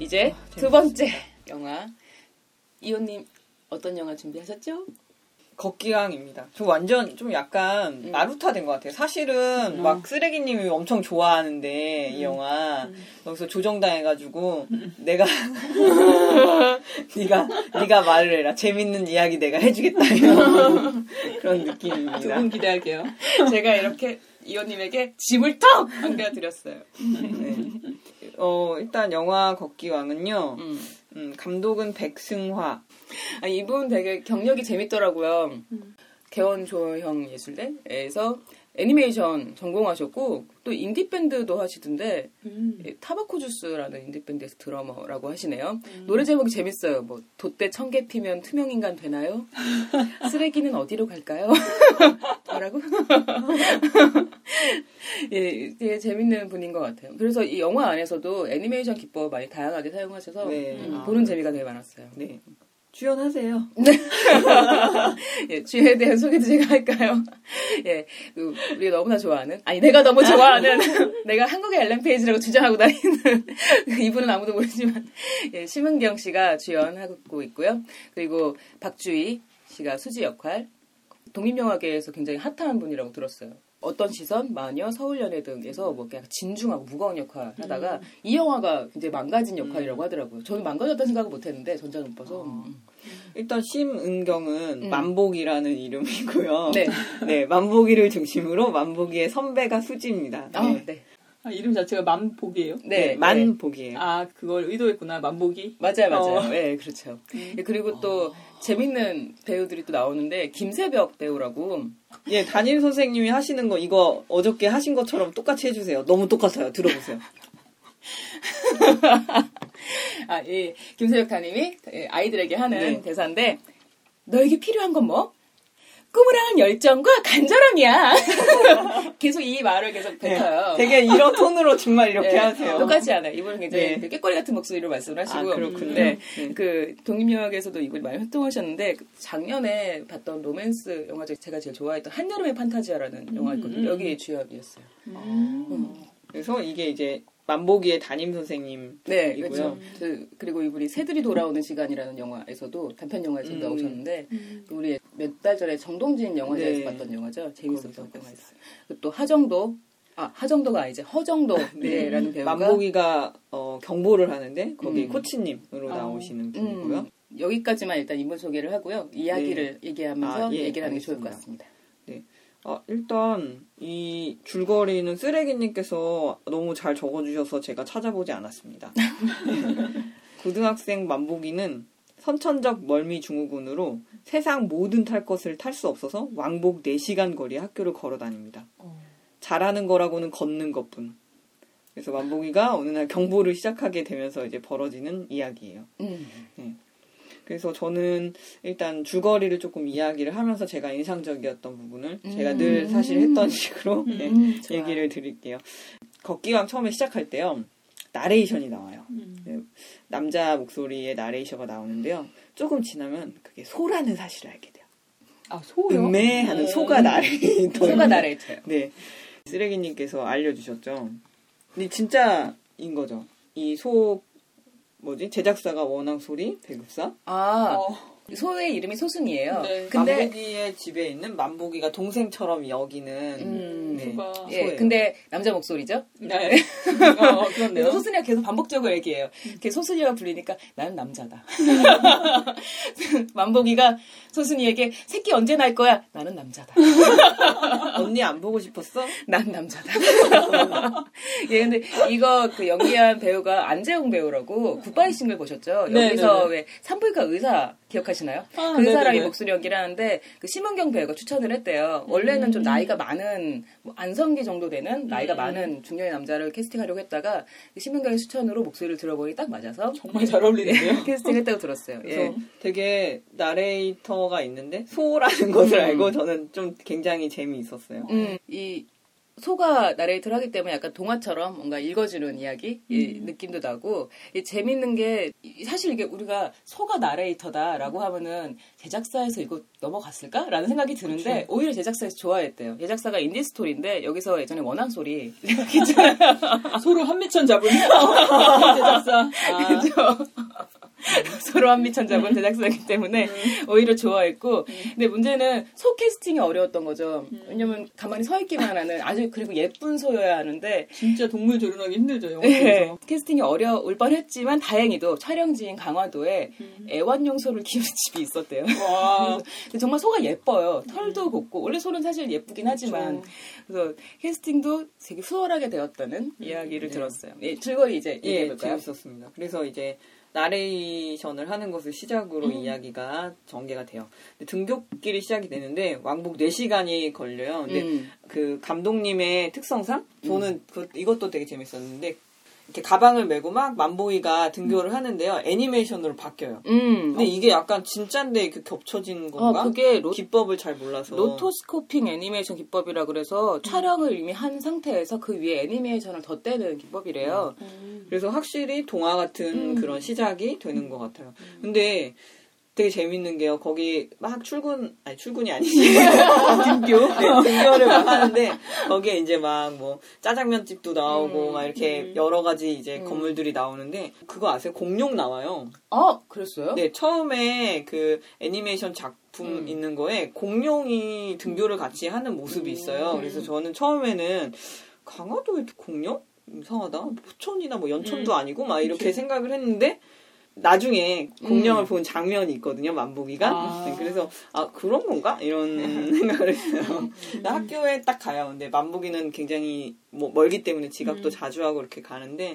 이제 두 번째 영화. 이호님 어떤 영화 준비하셨죠? 걷기왕입니다. 저 완전 좀 약간 마루타 된 것 같아요. 사실은 막 쓰레기님이 엄청 좋아하는데 이 영화 여기서 조정당해가지고 내가 네가 말을 해라. 재밌는 이야기 내가 해주겠다 이런 그런 느낌입니다. 두 분 기대할게요. 제가 이렇게 이호님에게 짐을 턱 안겨드렸어요. 네. 일단 영화 걷기왕은요. 감독은 백승화. 이분 되게 경력이 재밌더라고요. 개원조형 예술대에서 애니메이션 전공하셨고 또 인디밴드도 하시던데 타바코 주스라는 인디밴드에서 드러머라고 하시네요. 노래 제목이 재밌어요. 뭐 돛대 1000개 피면 투명인간 되나요? 쓰레기는 어디로 갈까요? 뭐라고? 예, 되게 재밌는 분인 것 같아요. 그래서 이 영화 안에서도 애니메이션 기법 많이 다양하게 사용하셔서 네. 보는 재미가 되게 많았어요. 네. 주연하세요. 예, 주연에 대한 소개도 제가 할까요? 예, 우리가 너무나 좋아하는, 내가 너무 좋아하는, 내가 한국의 엘렌 페이지라고 주장하고 다니는, 이분은 아무도 모르지만, 예, 심은경 씨가 주연하고 있고요. 그리고 박주희 씨가 수지 역할, 독립영화계에서 굉장히 핫한 분이라고 들었어요. 어떤 시선, 마녀, 서울연애 등에서 뭐 그냥 진중하고 무거운 역할 하다가 이 영화가 굉장히 망가진 역할이라고 하더라고요. 저는 망가졌다는 생각을 못했는데 전작을 못 봐서. 일단 심은경은 만복이라는 이름이고요. 네. 네, 만복이를 중심으로 만복이의 선배가 수지입니다. 네. 네. 이름 자체가 만복이에요? 네, 만복이에요. 그걸 의도했구나, 만복이? 맞아요. 네, 그렇죠. 그리고 또 재밌는 배우들이 또 나오는데 김세벽 배우라고. 예, 담임 선생님이 하시는 거 이거 어저께 하신 것처럼 똑같이 해주세요. 너무 똑같아요. 들어보세요. 이 김세벽 담임이 아이들에게 하는 대사인데 너에게 필요한 건 뭐? 꿈을 향한 열정과 간절함이야. 계속 이 말을 계속 뱉어요. 네, 되게 이런 톤으로 정말 이렇게 하세요. 똑같지 않아요. 이분은 굉장히 꾀꼬리 같은 목소리로 말씀을 하시고. 그렇군요. 네. 그 독립영화계에서도 이분이 많이 활동하셨는데 작년에 봤던 로맨스 영화 중에 제가 제일 좋아했던 한여름의 판타지아라는 영화 있거든요. 여기 주연이었어요. 그래서 이게 이제 만복이의 담임 선생님이고요. 네, 그렇죠. 그리고 이분이 새들이 돌아오는 시간이라는 영화에서도 단편 영화에서 나오셨는데 우리 몇 달 전에 정동진 영화제에서 봤던 영화죠. 재밌었던 영화였어요. 또 하정도가 아니지 허정도라는 배우가 만복이가 경보를 하는데 거기 코치님으로 나오시는 분이고요. 여기까지만 일단 인물 소개를 하고요. 이야기를 얘기하면서 얘기를 하는 게 좋을 것 같습니다. 네. 일단 이 줄거리는 쓰레기님께서 너무 잘 적어주셔서 제가 찾아보지 않았습니다. 고등학생 만복이는 선천적 멀미증후군으로 세상 모든 탈 것을 탈 수 없어서 왕복 4시간 거리 학교를 걸어 다닙니다. 잘하는 거라고는 걷는 것뿐. 그래서 만복이가 어느 날 경보를 시작하게 되면서 이제 벌어지는 이야기예요. 네. 그래서 저는 일단 줄거리를 조금 이야기를 하면서 제가 인상적이었던 부분을 제가 늘 사실 했던 식으로 얘기를 드릴게요. 걷기왕 처음에 시작할 때요. 나레이션이 나와요. 남자 목소리의 나레이션가 나오는데요. 조금 지나면 그게 소라는 사실을 알게 돼요. 소요? 음매하는 소가 나레이터. 소가 나레이터요. 네. 쓰레기님께서 알려주셨죠. 근데 진짜인 거죠. 이 제작사가 원앙소리 배급사? 소의 이름이 소순이에요. 네. 근데 만복이의 집에 있는 만복이가 동생처럼 여기는 소예요. 근데 남자 목소리죠? 네. 그렇네요. 소순이가 계속 반복적으로 얘기해요. 소순이가 불리니까 나는 남자다. 만복이가 소순이에게 새끼 언제 날 거야? 나는 남자다. 언니 안 보고 싶었어? 난 남자다. 근데 이거 연기한 배우가 안재홍 배우라고 굿바이 싱글 보셨죠? 여기서 왜 산부인과 의사 기억하시나요? 그 사람이 목소리 연기를 하는데 심은경 배우가 추천을 했대요. 원래는 좀 나이가 많은 안성기 정도 되는 나이가 많은 중년의 남자를 캐스팅하려고 했다가 심은경의 추천으로 목소리를 들어보니 딱 맞아서 정말 잘 어울리는데요. 캐스팅했다고 들었어요. 그래서 되게 나레이터가 있는데 소라는 것을 알고 저는 좀 굉장히 재미있었어요. 이 소가 나레이터를 하기 때문에 약간 동화처럼 뭔가 읽어주는 이야기 느낌도 나고 재밌는 게 사실 이게 우리가 소가 나레이터다라고 하면은 제작사에서 이거 넘어갔을까라는 생각이 드는데 그쵸. 오히려 제작사에서 좋아했대요. 제작사가 인디 스토리인데 여기서 예전에 원앙소리 소로 한미천 잡은 제작사. 그죠? 서로 한미천 잡은 제작사이기 때문에 오히려 좋아했고 근데 문제는 소 캐스팅이 어려웠던 거죠. 왜냐면 가만히 서 있기만 하는 아주 그리고 예쁜 소여야 하는데 진짜 동물 조련하기 힘들죠, 영화 네, 속에서. 캐스팅이 어려울 뻔했지만 다행히도 촬영지인 강화도에 애완용 소를 키우는 집이 있었대요. 와. 근데 정말 소가 예뻐요. 털도 곱고 원래 소는 사실 예쁘긴 하지만 그래서 캐스팅도 되게 수월하게 되었다는 이야기를 네. 들었어요. 예, 즐거이 이제 예, 얘기해볼까요? 재밌었습니다. 그래서 이제 나레이션을 하는 것을 시작으로 이야기가 전개가 돼요. 근데 등굣길이 시작이 되는데 왕복 4시간이 걸려요. 근데 그 감독님의 특성상 저는 이것도 되게 재밌었는데 이렇게 가방을 메고 막 만보이가 등교를 하는데요. 애니메이션으로 바뀌어요. 근데 이게 약간 진짜인데 그 겹쳐진 건가? 그게 기법을 잘 몰라서. 로토스코핑 애니메이션 기법이라 그래서 촬영을 이미 한 상태에서 그 위에 애니메이션을 덧대는 기법이래요. 그래서 확실히 동화 같은 그런 시작이 되는 것 같아요. 근데 되게 재밌는 게요. 거기 막 출근이 아니지. 등교? 네, 등교를 막 하는데, 거기에 이제 막 뭐, 짜장면집도 나오고, 막 이렇게 여러 가지 이제 건물들이 나오는데, 그거 아세요? 공룡 나와요. 그랬어요? 네, 처음에 그 애니메이션 작품 있는 거에 공룡이 등교를 같이 하는 모습이 있어요. 그래서 저는 처음에는 강화도에 이렇게 공룡? 이상하다. 포천이나 뭐 연천도 아니고, 막 이렇게 생각을 했는데, 나중에 공룡을 본 장면이 있거든요, 만보기가. 네, 그래서, 그런 건가? 이런 생각을 했어요. 나 학교에 딱 가요. 근데 만보기는 굉장히 멀기 때문에 지각도 자주 하고 이렇게 가는데,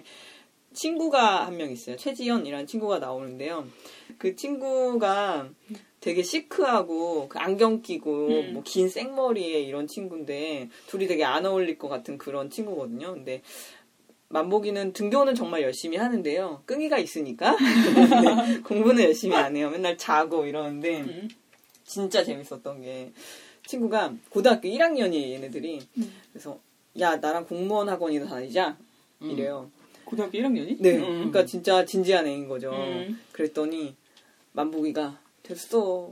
친구가 한 명 있어요. 최지연이라는 친구가 나오는데요. 그 친구가 되게 시크하고, 그 안경 끼고, 뭐 긴 생머리에 이런 친구인데, 둘이 되게 안 어울릴 것 같은 그런 친구거든요. 근데, 만보기는 등교는 정말 열심히 하는데요. 끈기가 있으니까 네, 공부는 열심히 안 해요. 맨날 자고 이러는데 진짜 재밌었던 게 친구가 고등학교 1학년이에요. 얘네들이. 그래서 야 나랑 공무원 학원이나 다니자 이래요. 고등학교 1학년이? 네. 그러니까 진짜 진지한 애인 거죠. 그랬더니 만보기가 됐어.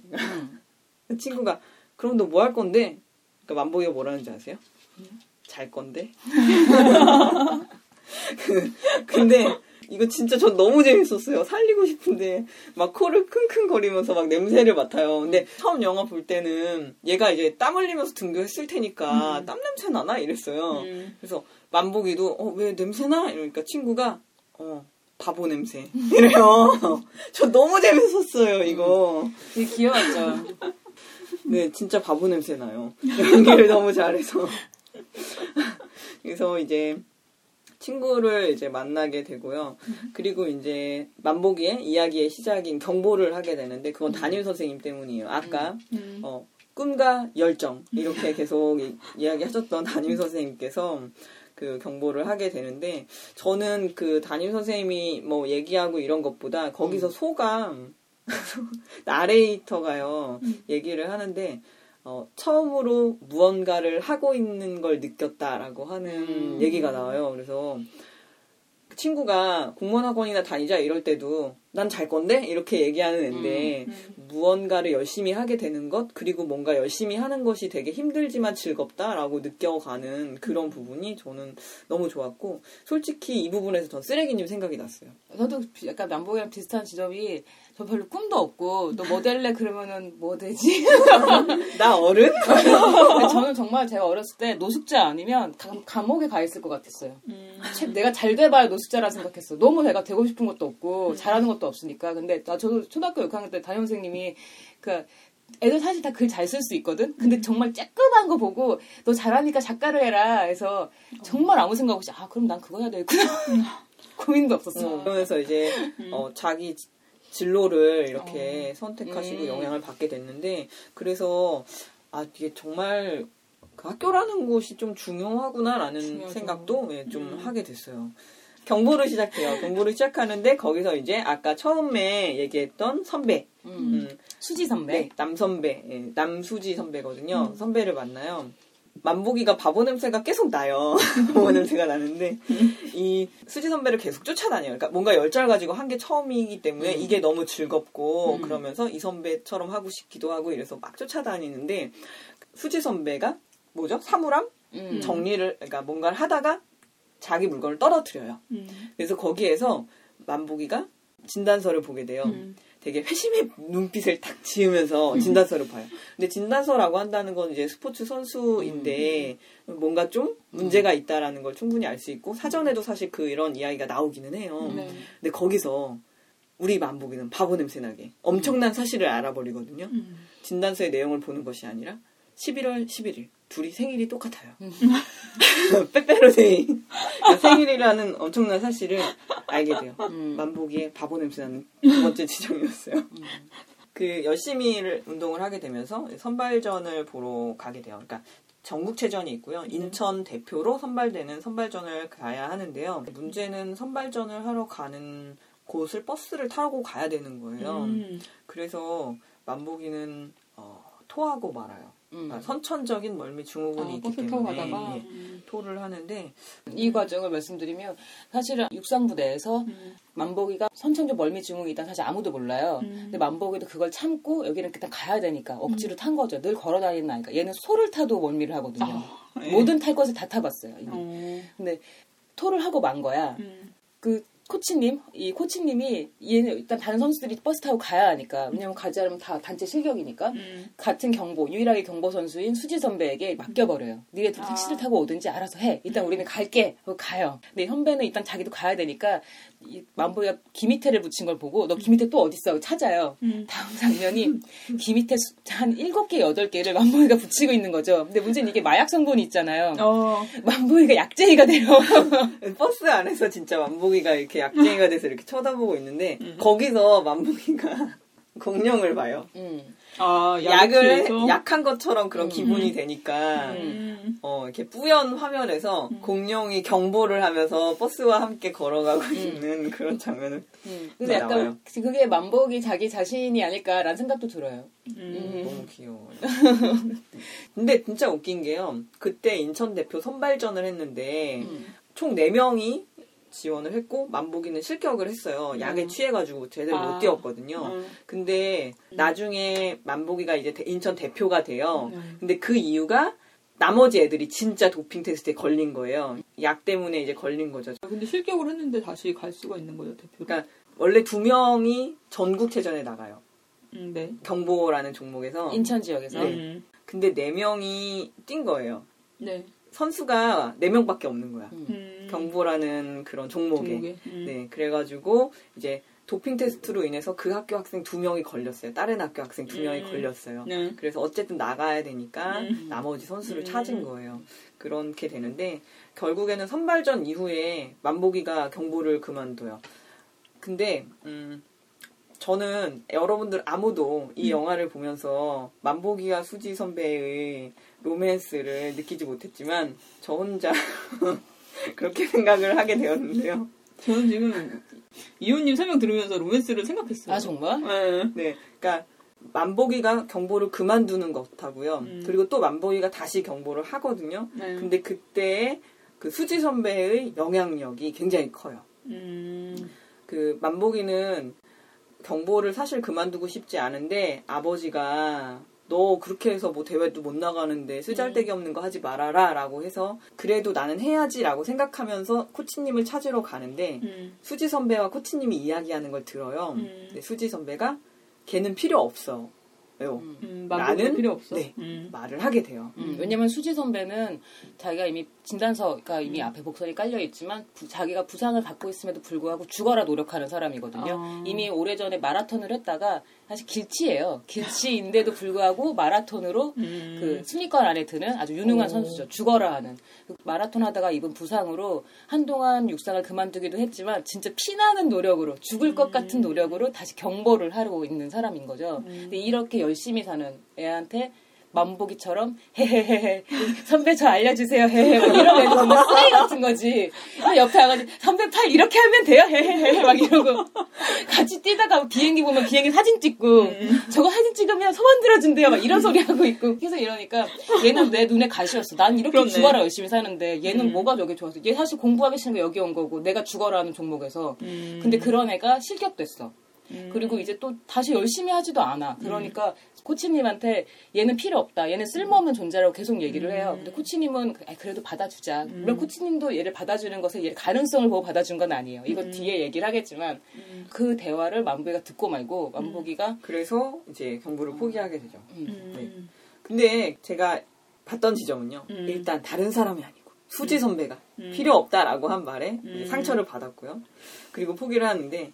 그 친구가 그럼 너 뭐 할 건데? 그러니까 만보기가 뭐라는지 아세요? 잘 건데? 근데 이거 진짜 전 너무 재밌었어요. 살리고 싶은데 막 코를 킁킁거리면서 막 냄새를 맡아요. 근데 처음 영화 볼 때는 얘가 이제 땀 흘리면서 등교했을 테니까 땀 냄새 나나? 이랬어요. 그래서 만보기도 왜 냄새 나? 이러니까 친구가 바보 냄새 이래요. 저 너무 재밌었어요 이거. 되게 귀여웠죠. 네 진짜 바보 냄새 나요. 연기를 너무 잘해서. 그래서 이제 친구를 이제 만나게 되고요. 그리고 이제 만보기의 이야기의 시작인 경보를 하게 되는데 그건 담임 선생님 때문이에요. 아까 꿈과 열정 이렇게 계속 이야기하셨던 담임 선생님께서 그 경보를 하게 되는데 저는 그 담임 선생님이 뭐 얘기하고 이런 것보다 거기서 소가 나레이터가요 얘기를 하는데 처음으로 무언가를 하고 있는 걸 느꼈다라고 하는 얘기가 나와요. 그래서 그 친구가 공무원 학원이나 다니자 이럴 때도 난 잘 건데? 이렇게 얘기하는 앤데 무언가를 열심히 하게 되는 것 그리고 뭔가 열심히 하는 것이 되게 힘들지만 즐겁다라고 느껴가는 그런 부분이 저는 너무 좋았고 솔직히 이 부분에서 전 쓰레기님 생각이 났어요. 저도 약간 만보기랑 비슷한 지점이 저 별로 꿈도 없고 또 뭐 될래 그러면은 뭐 되지? 나 어른? 저는 정말 제가 어렸을 때 노숙자 아니면 감옥에 가 있을 것 같았어요. 내가 잘 돼봐야 노숙자라 생각했어. 너무 내가 되고 싶은 것도 없고 잘하는 것도 없으니까. 근데 저도 초등학교 6학년 때 담임 선생님이 애들 사실 다 글 잘 쓸 수 있거든? 근데 정말 쬐끔한 거 보고 너 잘하니까 작가를 해라 해서 정말 아무 생각 없이 그럼 난 그거 해야 되겠구나. 고민도 없었어. 그러면서 이제 자기 진로를 이렇게 선택하시고 영향을 받게 됐는데 그래서 이게 정말 그 학교라는 곳이 좀 중요하구나라는 중요하죠. 생각도 좀 하게 됐어요. 경보를 시작해요. 경보를 시작하는데 거기서 이제 아까 처음에 얘기했던 선배 수지 선배. 네, 남선배 남수지 선배거든요. 선배를 만나요. 만보기가 바보 냄새가 계속 나요. 바보 냄새가 나는데 이 수지 선배를 계속 쫓아다녀요. 그러니까 뭔가 열정을 가지고 한 게 처음이기 때문에 이게 너무 즐겁고 그러면서 이 선배처럼 하고 싶기도 하고 이래서 막 쫓아다니는데 수지 선배가 뭐죠? 사물함? 정리를 그러니까 뭔가를 하다가 자기 물건을 떨어뜨려요. 그래서 거기에서 만보기가 진단서를 보게 돼요. 되게 회심의 눈빛을 딱 지으면서 진단서를 봐요. 근데 진단서라고 한다는 건 이제 스포츠 선수인데 뭔가 좀 문제가 있다라는 걸 충분히 알 수 있고 사전에도 사실 이런 이야기가 나오기는 해요. 근데 거기서 우리 만보기는 바보 냄새 나게 엄청난 사실을 알아버리거든요. 진단서의 내용을 보는 것이 아니라 11월 11일 둘이 생일이 똑같아요. 빼빼로데이 생일이라는 엄청난 사실을 알게 돼요. 만보기의 바보 냄새 나는 두 번째 지점이었어요. 열심히 운동을 하게 되면서 선발전을 보러 가게 돼요. 그러니까 전국체전이 있고요. 인천 대표로 선발되는 선발전을 가야 하는데요. 문제는 선발전을 하러 가는 곳을 버스를 타고 가야 되는 거예요. 그래서 만보기는 토하고 말아요. 그러니까 선천적인 멀미 증후군이 있기 때문에 토를 하는데 이 과정을 말씀드리면 사실은 육상부 내에서 만보기가 선천적 멀미 증후군이 있다는 사실 아무도 몰라요. 근데 만보기도 그걸 참고 여기는 일단 가야 되니까 억지로 탄 거죠. 늘 걸어다니는 아이가. 얘는 소를 타도 멀미를 하거든요. 모든 탈 것을 다 타봤어요. 근데 토를 하고 만 거야. 이 코치님이 얘는 일단 다른 선수들이 버스 타고 가야 하니까 왜냐면 가지 않으면 다 단체 실격이니까 같은 유일하게 경보 선수인 수지 선배에게 맡겨버려요. 니네 둘 택시를 타고 오든지 알아서 해. 일단 우리는 갈게. 하고 가요. 근데 선배는 일단 자기도 가야 되니까 만보기가 기밑에를 붙인 걸 보고 너 기밑에 또 어딨어? 하고 찾아요. 다음 장면이 기밑에 한 7개, 8개를 만보기가 붙이고 있는 거죠. 근데 문제는 이게 마약 성분이 있잖아요. 만보기가 약쟁이가 돼요. 버스 안에서 진짜 만보기가 이렇게 약쟁이가 돼서 이렇게 쳐다보고 있는데 거기서 만보기가 공룡을 봐요. 약을 약한 것처럼 그런 기분이 되니까 이렇게 뿌연 화면에서 공룡이 경보를 하면서 버스와 함께 걸어가고 있는 그런 장면을 근데 약간 나와요. 그게 만보기 자기 자신이 아닐까라는 생각도 들어요. 너무 귀여워. 근데 진짜 웃긴 게요. 그때 인천 대표 선발전을 했는데 총 4명이 지원을 했고 만보기는 실격을 했어요. 약에 취해가지고 제대로 못 뛰었거든요. 근데 나중에 만보기가 이제 인천 대표가 돼요. 근데 그 이유가 나머지 애들이 진짜 도핑 테스트에 걸린 거예요. 약 때문에 이제 걸린 거죠. 근데 실격을 했는데 다시 갈 수가 있는 거예요, 대표로? 그러니까 원래 2명이 전국체전에 나가요. 네. 경보라는 종목에서. 인천 지역에서. 네. 근데 4명이 뛴 거예요. 네. 선수가 4명밖에 없는 거야. 경보라는 그런 종목에. 네, 그래가지고 이제 도핑 테스트로 인해서 그 학교 학생 2명이 걸렸어요. 다른 학교 학생 2명이 걸렸어요. 그래서 어쨌든 나가야 되니까 나머지 선수를 찾은 거예요. 그렇게 되는데 결국에는 선발전 이후에 만보기가 경보를 그만둬요. 근데 저는 여러분들 아무도 이 영화를 보면서 만보기와 수지 선배의 로맨스를 느끼지 못했지만 저 혼자 그렇게 생각을 하게 되었는데요. 저는 지금 이호님 설명 들으면서 로맨스를 생각했어요. 아 정말? 네. 그러니까 만보기가 경보를 그만두는 것하고요. 그리고 또 만보기가 다시 경보를 하거든요. 근데 그때 그 수지 선배의 영향력이 굉장히 커요. 그 만보기는 경보를 사실 그만두고 싶지 않은데 아버지가 너 그렇게 해서 뭐 대회도 못 나가는데 쓰잘데기 없는 거 하지 말아라 라고 해서 그래도 나는 해야지 라고 생각하면서 코치님을 찾으러 가는데 수지 선배와 코치님이 이야기하는 걸 들어요. 근데 수지 선배가 걔는 필요 없어. 왜요? 나는 필요 없어. 네, 말을 하게 돼요. 왜냐면 수지 선배는 자기가 이미 진단서가 이미 앞에 복선이 깔려 있지만 자기가 부상을 갖고 있음에도 불구하고 죽어라 노력하는 사람이거든요. 이미 오래전에 마라톤을 했다가 사실 길치예요. 길치인데도 불구하고 마라톤으로 그 순위권 안에 드는 아주 유능한 선수죠. 죽어라 하는. 마라톤 하다가 입은 부상으로 한동안 육상을 그만두기도 했지만 진짜 피나는 노력으로 죽을 것 같은 노력으로 다시 경보를 하고 있는 사람인 거죠. 근데 이렇게 열심히 사는 애한테 만보기처럼 헤헤헤헤 선배 저 알려주세요 헤헤 막 이런 애들 정말 쓰레기 같은 거지. 옆에 와가지고 선배 팔 이렇게 하면 돼요 헤헤헤 막 이러고 같이 뛰다가 비행기 보면 비행기 사진 찍고 저거 사진 찍으면 소원 들어준대요 막 이런 소리 하고 있고 계속 이러니까 얘는 내 눈에 가시였어. 난 이렇게 그렇네. 죽어라 열심히 사는데 얘는 뭐가 저게 좋아서 얘 사실 공부하기 싫은 거 여기 온 거고 내가 죽어라 하는 종목에서 근데 그런 애가 실격됐어. 그리고 이제 또 다시 열심히 하지도 않아. 그러니까 코치님한테 얘는 필요 없다. 얘는 쓸모없는 존재라고 계속 얘기를 해요. 근데 코치님은 그래도 받아주자. 물론 코치님도 얘를 받아주는 것은 얘를 가능성을 보고 받아준 건 아니에요. 이거 뒤에 얘기를 하겠지만 그 대화를 만보기가 듣고 말고 만보기가 그래서 이제 경부를 포기하게 되죠. 네. 근데 제가 봤던 지점은요. 일단 다른 사람이 아니고 수지 선배가 필요 없다라고 한 말에 이제 상처를 받았고요. 그리고 포기를 하는데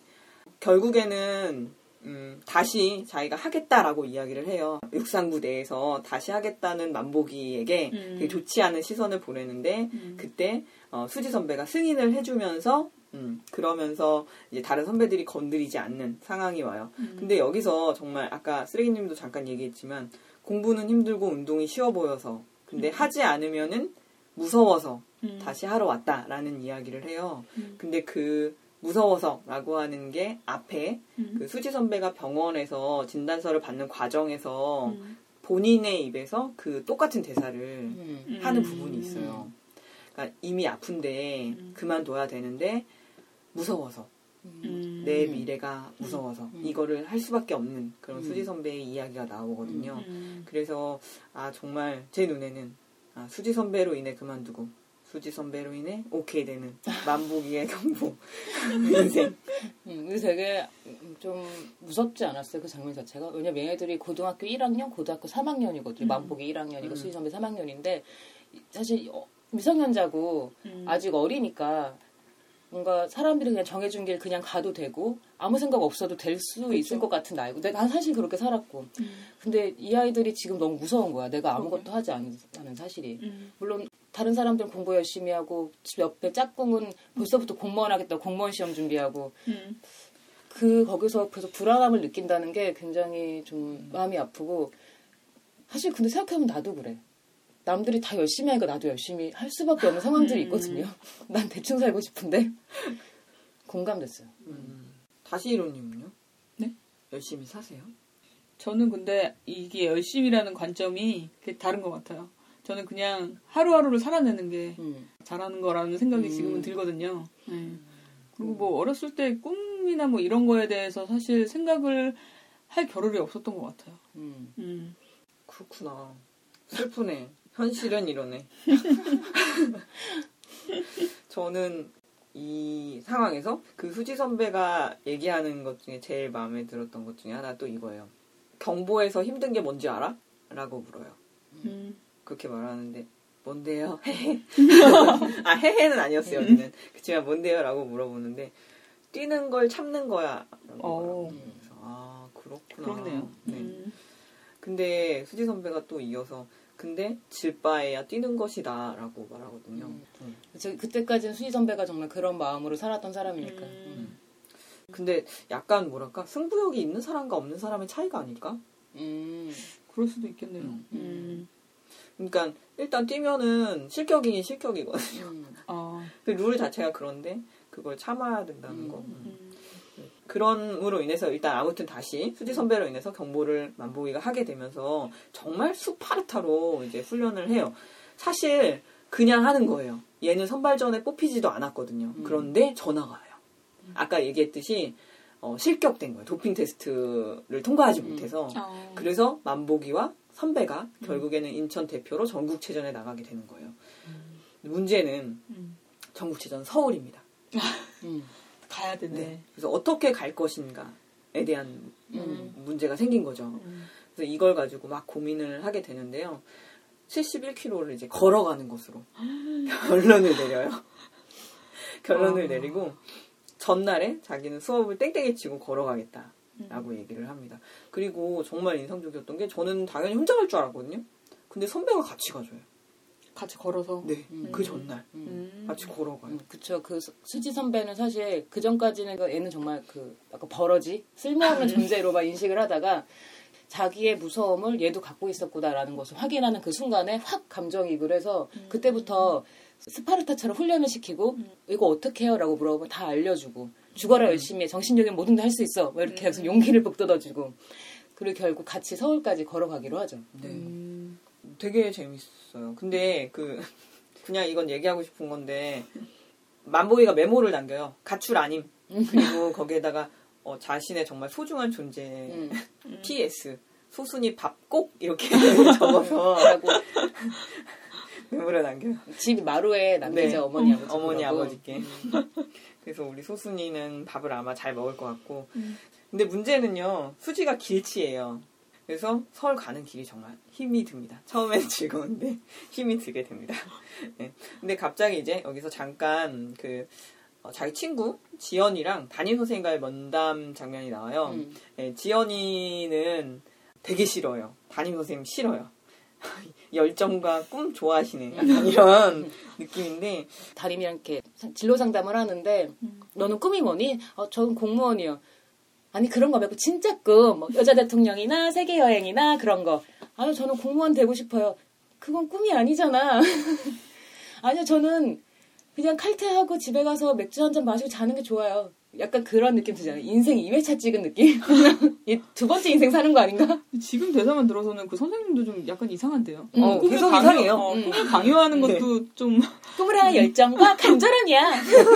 결국에는 다시 자기가 하겠다라고 이야기를 해요. 육상부 내에서 다시 하겠다는 만보기에게 되게 좋지 않은 시선을 보내는데 그때 수지 선배가 승인을 해주면서 그러면서 이제 다른 선배들이 건드리지 않는 상황이 와요. 근데 여기서 정말 아까 쓰레기님도 잠깐 얘기했지만 공부는 힘들고 운동이 쉬워 보여서 근데 하지 않으면은 무서워서 다시 하러 왔다라는 이야기를 해요. 근데 그 무서워서라고 하는 게 앞에 그 수지 선배가 병원에서 진단서를 받는 과정에서 본인의 입에서 그 똑같은 대사를 하는 부분이 있어요. 그러니까 이미 아픈데 그만둬야 되는데 무서워서 내 미래가 무서워서 이거를 할 수밖에 없는 그런 수지 선배의 이야기가 나오거든요. 그래서 정말 제 눈에는 수지 선배로 인해 그만두고 수지 선배로 인해 오케이 되는 만보기의 경부 인생. 근데 되게 좀 무섭지 않았어요 그 장면 자체가. 왜냐면 얘네들이 고등학교 1학년, 고등학교 3학년이거든요. 만보기 1학년이고 수지 선배 3학년인데 사실 미성년자고 아직 어리니까 뭔가 사람들이 그냥 정해준 길 그냥 가도 되고 아무 생각 없어도 될 수 있을 것 같은 나이고 내가 사실 그렇게 살았고 근데 이 아이들이 지금 너무 무서운 거야. 내가 아무것도 하지 않는 사실이. 물론 다른 사람들은 공부 열심히 하고 집 옆에 짝꿍은 벌써부터 공무원 하겠다고 공무원 시험 준비하고 거기서 그래서 불안함을 느낀다는 게 굉장히 좀 마음이 아프고 사실 근데 생각해보면 나도 그래. 남들이 다 열심히 하니까 나도 열심히 할 수밖에 없는 상황들이 있거든요. 난 대충 살고 싶은데 공감됐어요. 다시 이론님은요? 네? 열심히 사세요? 저는 근데 이게 열심이라는 관점이 다른 것 같아요. 저는 그냥 하루하루를 살아내는 게 잘하는 거라는 생각이 지금은 들거든요. 네. 그리고 뭐 어렸을 때 꿈이나 뭐 이런 거에 대해서 사실 생각을 할 겨를이 없었던 것 같아요. 그렇구나. 슬프네. 현실은 이러네. 저는 이 상황에서 그 수지 선배가 얘기하는 것 중에 제일 마음에 들었던 것 중에 하나 또 이거예요. 경보에서 힘든 게 뭔지 알아? 라고 물어요. 그렇게 말하는데 뭔데요? 헤헤. 헤헤는 아니었어요. 여기는. 그치만 뭔데요? 라고 물어보는데 뛰는 걸 참는 거야. 라고 말합니다. 그렇구나. 그렇네요. 네. 근데 수지 선배가 또 이어서 근데 질 바에야 뛰는 것이다 라고 말하거든요. 그때까지는 수지 선배가 정말 그런 마음으로 살았던 사람이니까. 근데 약간 뭐랄까 승부욕이 있는 사람과 없는 사람의 차이가 아닐까? 그럴 수도 있겠네요. 그러니까 일단 뛰면은 실격이긴 실격이거든요. 그 룰 자체가 그런데 그걸 참아야 된다는 거. 그런으로 인해서 일단 아무튼 다시 수지 선배로 인해서 경보를 만보기가 하게 되면서 정말 수파르타로 이제 훈련을 해요. 사실 그냥 하는 거예요. 얘는 선발전에 뽑히지도 않았거든요. 그런데 전화가 와요. 아까 얘기했듯이 실격된 거예요. 도핑 테스트를 통과하지 못해서. 그래서 만보기와 선배가 결국에는 인천 대표로 전국체전에 나가게 되는 거예요. 문제는 전국체전 서울입니다. 가야 되네. 네. 그래서 어떻게 갈 것인가에 대한 문제가 생긴 거죠. 그래서 이걸 가지고 막 고민을 하게 되는데요. 71km를 이제 걸어가는 것으로 결론을 내려요. 결론을 내리고 전날에 자기는 수업을 땡땡이 치고 걸어가겠다라고 얘기를 합니다. 그리고 정말 인상적이었던 게 저는 당연히 혼자 갈 줄 알았거든요. 근데 선배가 같이 가줘요. 같이 걸어서? 네. 그 전날. 같이 걸어가요. 그쵸. 그 수지 선배는 사실 그 전까지는 얘는 정말 약간 버러지? 쓸모없는 존재로 막 인식을 하다가 자기의 무서움을 얘도 갖고 있었구나라는 것을 확인하는 그 순간에 확 감정이입을 해서 그때부터 스파르타처럼 훈련을 시키고 이거 어떻게 해요? 라고 물어보면 다 알려주고 죽어라 열심히 해. 정신력인 모든 걸 할 수 있어. 뭐 이렇게 해서 용기를 북돋아주고 그리고 결국 같이 서울까지 걸어가기로 하죠. 되게 재밌어요. 근데 그냥 이건 얘기하고 싶은 건데 만보기가 메모를 남겨요. 가출 아님. 그리고 거기에다가 자신의 정말 소중한 존재 PS 소순이 밥 꼭 이렇게 적어서 메모를 남겨요. 집 마루에 남기죠. 네. 어머니 아버지. 어머니 아버지께. 그래서 우리 소순이는 밥을 아마 잘 먹을 것 같고. 근데 문제는요. 수지가 길치예요. 그래서 서울 가는 길이 정말 힘이 듭니다. 처음엔 즐거운데 힘이 들게 됩니다. 네. 근데 갑자기 이제 여기서 잠깐 자기 친구 지연이랑 담임선생님과의 면담 장면이 나와요. 네, 지연이는 되게 싫어요. 담임선생님 싫어요. 열정과 꿈 좋아하시네. 약간 이런 느낌인데 담임이랑 이렇게 진로 상담을 하는데 너는 꿈이 뭐니? 저는 공무원이요. 아니 그런 거 말고 진짜 꿈, 뭐 여자 대통령이나 세계 여행이나 그런 거. 아니요 저는 공무원 되고 싶어요. 그건 꿈이 아니잖아. 아니요 저는 그냥 칼퇴하고 집에 가서 맥주 한잔 마시고 자는 게 좋아요. 약간 그런 느낌 들잖아요. 인생 2회차 찍은 느낌? 두 번째 인생 사는 거 아닌가? 지금 대사만 들어서는 그 선생님도 좀 약간 이상한데요. 계속 이상해요. 꿈을 강요하는 것도 좀. 꿈을 향한 열정과 간절함이야.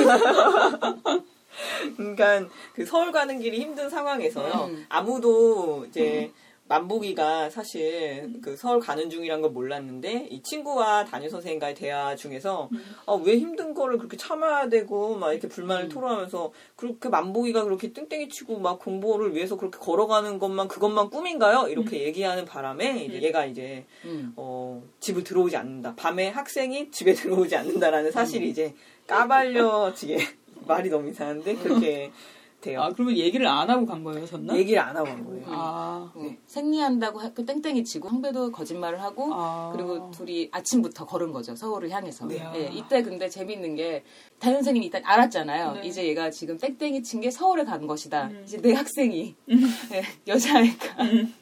그러니까 서울 가는 길이 힘든 상황에서요. 아무도 이제 만보기가 사실 서울 가는 중이란 걸 몰랐는데 이 친구와 담임 선생님과의 대화 중에서 왜 힘든 거를 그렇게 참아야 되고 막 이렇게 불만을 토로하면서 그렇게 만보기가 그렇게 땡땡이 치고 막 공부를 위해서 그렇게 걸어가는 그것만 꿈인가요? 이렇게 얘기하는 바람에 이제 얘가 이제 집을 들어오지 않는다. 밤에 학생이 집에 들어오지 않는다라는 사실이 이제 까발려지게 말이 너무 이상한데 그렇게 돼요. 그러면 얘기를 안 하고 간 거예요, 전날? 얘기를 안 하고 간 거예요. 네. 생리한다고 땡땡이 치고 황배도 거짓말을 하고 그리고 둘이 아침부터 걸은 거죠. 서울을 향해서. 네. 네, 이때 근데 재밌는 게 담임 선생님이 일단 알았잖아요. 네. 이제 얘가 지금 땡땡이 친 게 서울에 간 것이다. 이제 내 학생이 네, 여자애가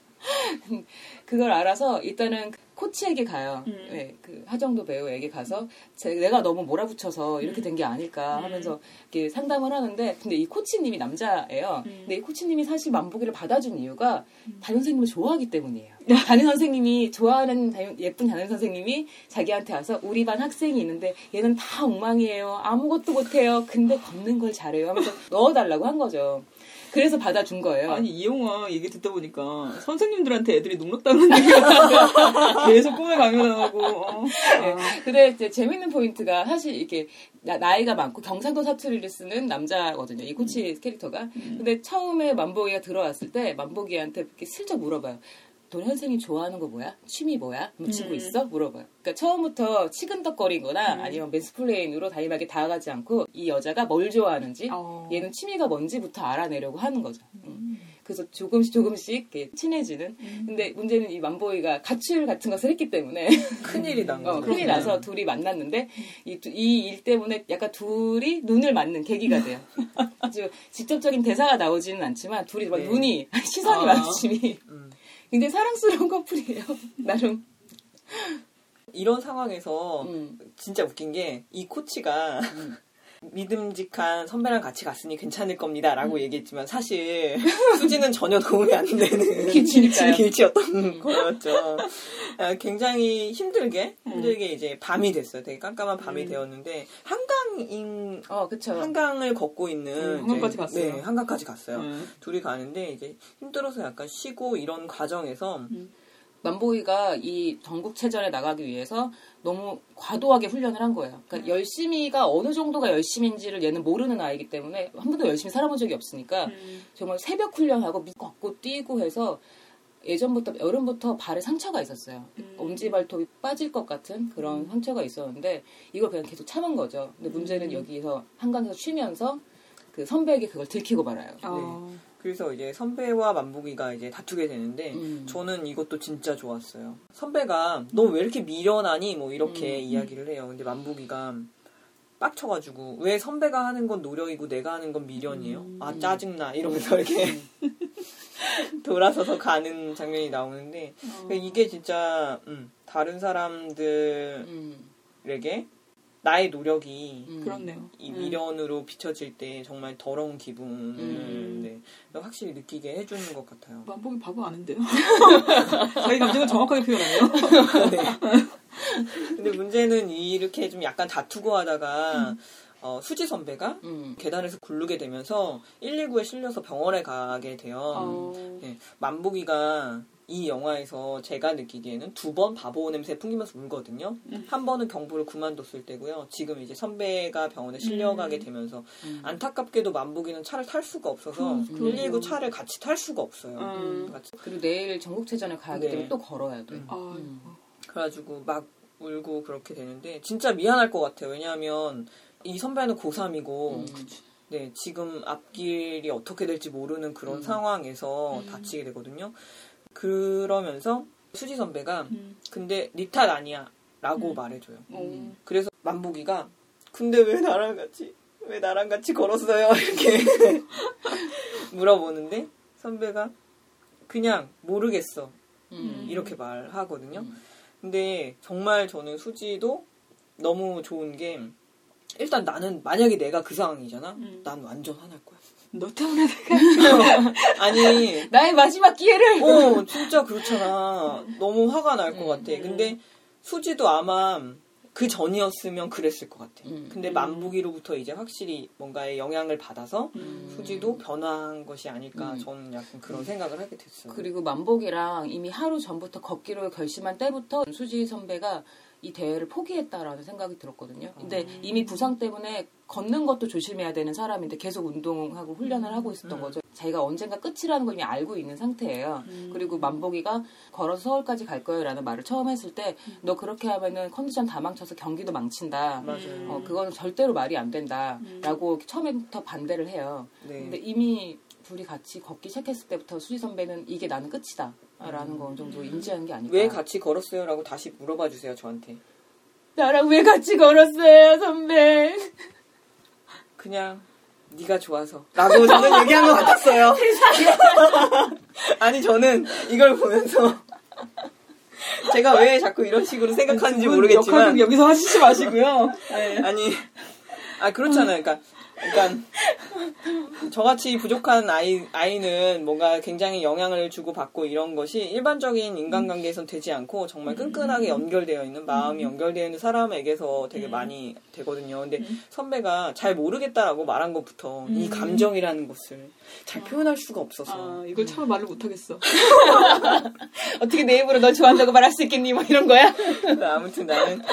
그걸 알아서 일단은 코치에게 가요. 네, 그 하정도 배우에게 가서 내가 너무 몰아붙여서 이렇게 된 게 아닐까 하면서 이렇게 상담을 하는데 근데 이 코치님이 남자예요. 근데 이 코치님이 사실 만보기를 받아준 이유가 담임 선생님을 좋아하기 때문이에요. 담임 선생님이 좋아하는 예쁜 담임 선생님이 자기한테 와서 우리 반 학생이 있는데 얘는 다 엉망이에요. 아무것도 못해요. 근데 걷는 걸 잘해요 하면서 넣어달라고 한 거죠. 그래서 받아준 거예요. 아니 이 영화 얘기 듣다 보니까 선생님들한테 애들이 농락당하는 얘기가 계속 꿈에 강요당하고. 네. 근데 이제 재밌는 포인트가 사실 이렇게 나이가 많고 경상도 사투리를 쓰는 남자거든요. 이 코치 캐릭터가. 근데 처음에 만보기가 들어왔을 때 만보기한테 이렇게 슬쩍 물어봐요. 너네 선생님 좋아하는 거 뭐야? 취미 뭐야? 뭐 친구 있어? 물어봐요. 그러니까 처음부터 치근덕거리거나 아니면 맨스플레인으로 담임하게 다가가지 않고 이 여자가 뭘 좋아하는지 얘는 취미가 뭔지부터 알아내려고 하는 거죠. 그래서 조금씩 친해지는. 근데 문제는 이 만보이가 가출 같은 것을 했기 때문에 큰일이 난 거죠. 큰일 나서 둘이 만났는데 이 일 때문에 약간 둘이 눈을 맞는 계기가 돼요. 직접적인 대사가 나오지는 않지만 둘이 막 눈이 시선이 마주침이 굉장히 사랑스러운 커플이에요. 나름. 이런 상황에서 진짜 웃긴 게 이 코치가 믿음직한 선배랑 같이 갔으니 괜찮을 겁니다 라고 얘기했지만 사실 수지는 전혀 도움이 안 되는 길치였던 거였죠. 굉장히 힘들게 이제 밤이 됐어요. 되게 깜깜한 밤이 되었는데 한강을 걷고 있는 한강까지 갔어요. 네, 한강까지 갔어요. 둘이 가는데 이제 힘들어서 약간 쉬고 이런 과정에서 만보이가 이 전국체전에 나가기 위해서 너무 과도하게 훈련을 한 거예요. 그러니까 열심히가 어느 정도가 열심인지를 얘는 모르는 아이기 때문에 한 번도 열심히 살아본 적이 없으니까 정말 새벽 훈련하고 걷고 뛰고 해서 예전부터 여름부터 발에 상처가 있었어요. 엄지발톱이 빠질 것 같은 그런 상처가 있었는데 이걸 그냥 계속 참은 거죠. 근데 문제는 여기서 한강에서 쉬면서 그 선배에게 그걸 들키고 말아요. 네. 그래서 이제 선배와 만보기가 이제 다투게 되는데 저는 이것도 진짜 좋았어요. 선배가 너 왜 이렇게 미련하니? 뭐 이렇게 이야기를 해요. 근데 만보기가 빡쳐가지고 왜 선배가 하는 건 노력이고 내가 하는 건 미련이에요? 아 짜증나 이러면서 이렇게 돌아서서 가는 장면이 나오는데 이게 진짜 다른 사람들에게 나의 노력이 그렇네요. 이 미련으로 비춰질 때 정말 더러운 기분을 네, 확실히 느끼게 해주는 것 같아요. 만복이 바보 아닌데요. 자기 감정을 정확하게 표현하네요. 네. 근데 문제는 이렇게 좀 약간 다투고 하다가 수지 선배가 계단에서 굴르게 되면서 119에 실려서 병원에 가게 돼요. 네, 만복이가 이 영화에서 제가 느끼기에는 2번 바보 냄새 풍기면서 울거든요. 한 번은 경보를 그만뒀을 때고요. 지금 이제 선배가 병원에 실려가게 되면서 안타깝게도 만복이는 차를 탈 수가 없어서 119 차를 같이 탈 수가 없어요. 그리고 내일 전국체전에 가기 때문에 또 걸어야 돼. 그래가지고 막 울고 그렇게 되는데 진짜 미안할 것 같아요. 왜냐하면 이 선배는 고3이고 네, 지금 앞길이 어떻게 될지 모르는 그런 상황에서 다치게 되거든요. 그러면서 수지 선배가 근데 네 탓 아니야 라고 말해줘요. 그래서 만복이가 근데 왜 나랑 같이 걸었어요? 이렇게 물어보는데 선배가 그냥 모르겠어 이렇게 말하거든요. 근데 정말 저는 수지도 너무 좋은 게 일단 나는 만약에 내가 그 상황이잖아. 난 완전 화날 거야. 너 때문에 내가 아니 나의 마지막 기회를 진짜 그렇잖아. 너무 화가 날 것 같아. 근데 수지도 아마 그 전이었으면 그랬을 것 같아. 근데 만복이로부터 이제 확실히 뭔가의 영향을 받아서 수지도 변화한 것이 아닐까. 저는 약간 그런 생각을 하게 됐어요. 그리고 만복이랑 이미 하루 전부터 걷기로 결심한 때부터 수지 선배가 이 대회를 포기했다라는 생각이 들었거든요. 근데 이미 부상 때문에 걷는 것도 조심해야 되는 사람인데 계속 운동하고 훈련을 하고 있었던 거죠. 자기가 언젠가 끝이라는 걸 이미 알고 있는 상태예요. 그리고 만복이가 걸어서 서울까지 갈 거예요 라는 말을 처음 했을 때 너 그렇게 하면은 컨디션 다 망쳐서 경기도 망친다. 맞아요. 그거는 절대로 말이 안 된다. 라고 처음부터 반대를 해요. 네. 근데 이미 둘이 같이 걷기 시작했을 때부터 수지 선배는 이게 나는 끝이다. 라는 거 어느 정도 인지하는 게 아닐까. 왜 같이 걸었어요? 라고 다시 물어봐 주세요, 저한테. 나랑 왜 같이 걸었어요, 선배? 그냥 네가 좋아서 라고 저는 얘기한 것 같았어요. 아니 저는 이걸 보면서 제가 왜 자꾸 이런 식으로 생각하는지 모르겠지만 역할극 여기서 하시지 마시고요. 네. 아니 그렇잖아요. 그러니까 저같이 부족한 아이는 뭔가 굉장히 영향을 주고 받고 이런 것이 일반적인 인간관계에선 되지 않고 정말 끈끈하게 연결되어 있는 마음이 연결되어 있는 사람에게서 되게 많이 되거든요. 근데 선배가 잘 모르겠다라고 말한 것부터 이 감정이라는 것을 잘 표현할 수가 없어서 이걸 참 말을 못하겠어. 어떻게 내 입으로 너 좋아한다고 말할 수 있겠니? 뭐 이런 거야? 아무튼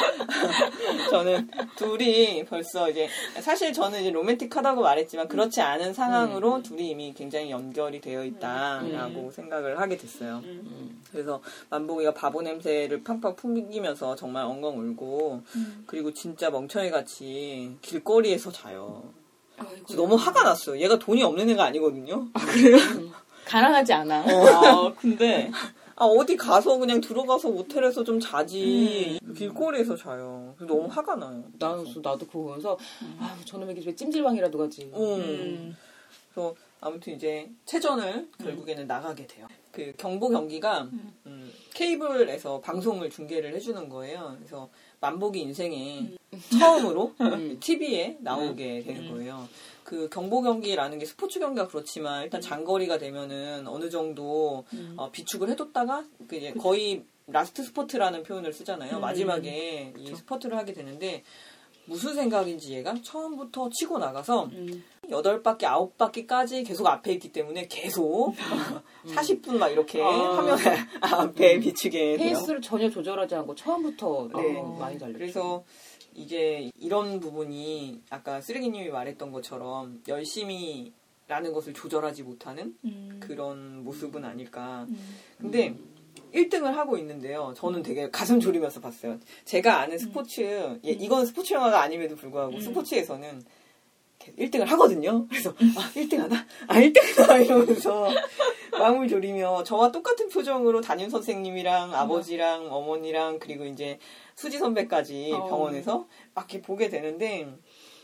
저는 둘이 벌써 이제 사실 저는 이제 로맨틱하다고 말했지만 그렇지 않은 상황으로 둘이 이미 굉장히 연결이 되어 있다라고 생각을 하게 됐어요. 그래서 만복이가 바보 냄새를 팡팡 풍기면서 정말 엉엉 울고 그리고 진짜 멍청이같이 길거리에서 자요. 너무 화가 났어요. 얘가 돈이 없는 애가 아니거든요. 아, 그래요? 가난하지 않아. 근데 어디 가서 그냥 들어가서 모텔에서 좀 자지 길거리에서 자요. 너무 화가 나요. 나도 그거 보면서 저놈에게 왜 찜질방이라도 가지. 그래서 아무튼 이제 체전을 결국에는 나가게 돼요. 그 경보 경기가 케이블에서 방송을 중계를 해주는 거예요. 그래서 만복이 인생에 처음으로 TV에 나오게 되는 거예요. 그 경보 경기라는 게 스포츠 경기가 그렇지만 일단 장거리가 되면은 어느 정도 비축을 해뒀다가 이제 거의 라스트 스퍼트라는 표현을 쓰잖아요. 마지막에 이 스퍼트를 하게 되는데 무슨 생각인지 얘가 처음부터 치고 나가서 8바퀴, 9바퀴까지 계속 앞에 있기 때문에 계속 40분 막 이렇게 화면 앞에 비추게 돼요. 페이스를 전혀 조절하지 않고 처음부터 많이 달렸죠. 그래서 이제 이런 부분이 아까 쓰레기님이 말했던 것처럼 열심히라는 것을 조절하지 못하는 그런 모습은 아닐까. 근데 1등을 하고 있는데요. 저는 되게 가슴 졸이면서 봤어요. 제가 아는 스포츠, 이건 스포츠 영화가 아님에도 불구하고 스포츠에서는 1등을 하거든요. 그래서 1등하다? 1등하다 이러면서 마음을 졸이며 저와 똑같은 표정으로 담임 선생님이랑 아버지랑 어머니랑 그리고 이제 수지 선배까지 병원에서 막 이렇게 보게 되는데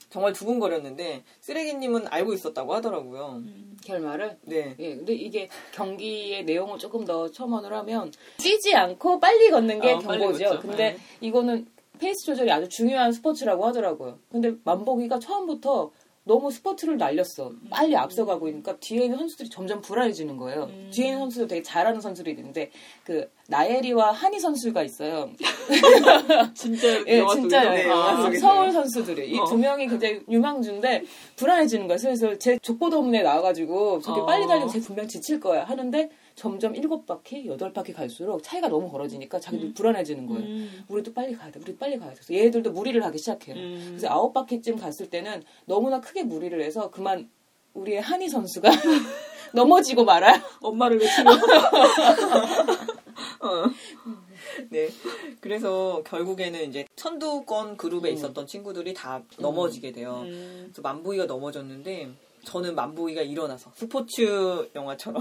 정말 두근거렸는데 쓰레기님은 알고 있었다고 하더라고요. 결말을? 네. 예, 근데 이게 경기의 내용을 조금 더 첨언을 하면 뛰지 않고 빨리 걷는 게 경보죠. 근데 이거는 페이스 조절이 아주 중요한 스포츠라고 하더라고요. 근데 만보기가 처음부터 너무 스포츠를 날렸어. 빨리 앞서가고 있으니까 뒤에 있는 선수들이 점점 불안해지는 거예요. 뒤에 있는 선수들 되게 잘하는 선수들이 있는데 그 나예리와 한희 선수가 있어요. 진짜 예, 진짜요. 네, 서울 선수들이 이 두 명이 굉장히 유망주인데 불안해지는 거야. 슬슬 제 족보도문에 나와가지고 저렇게 빨리 달리고 쟤 분명 지칠 거야 하는데 점점 7바퀴, 8바퀴 갈수록 차이가 너무 벌어지니까 자기들 불안해지는 거예요. 우리도 빨리 가야 돼. 우리 빨리 가야 돼. 그래서 얘들도 무리를 하기 시작해요. 그래서 9바퀴쯤 갔을 때는 너무나 크게 무리를 해서 그만 우리의 한희 선수가 넘어지고 말아요. 엄마를 외치고. 네. 그래서 결국에는 이제 천두권 그룹에 있었던 친구들이 다 넘어지게 돼요. 그래서 만보기가 넘어졌는데 저는 만보기가 일어나서 스포츠 영화처럼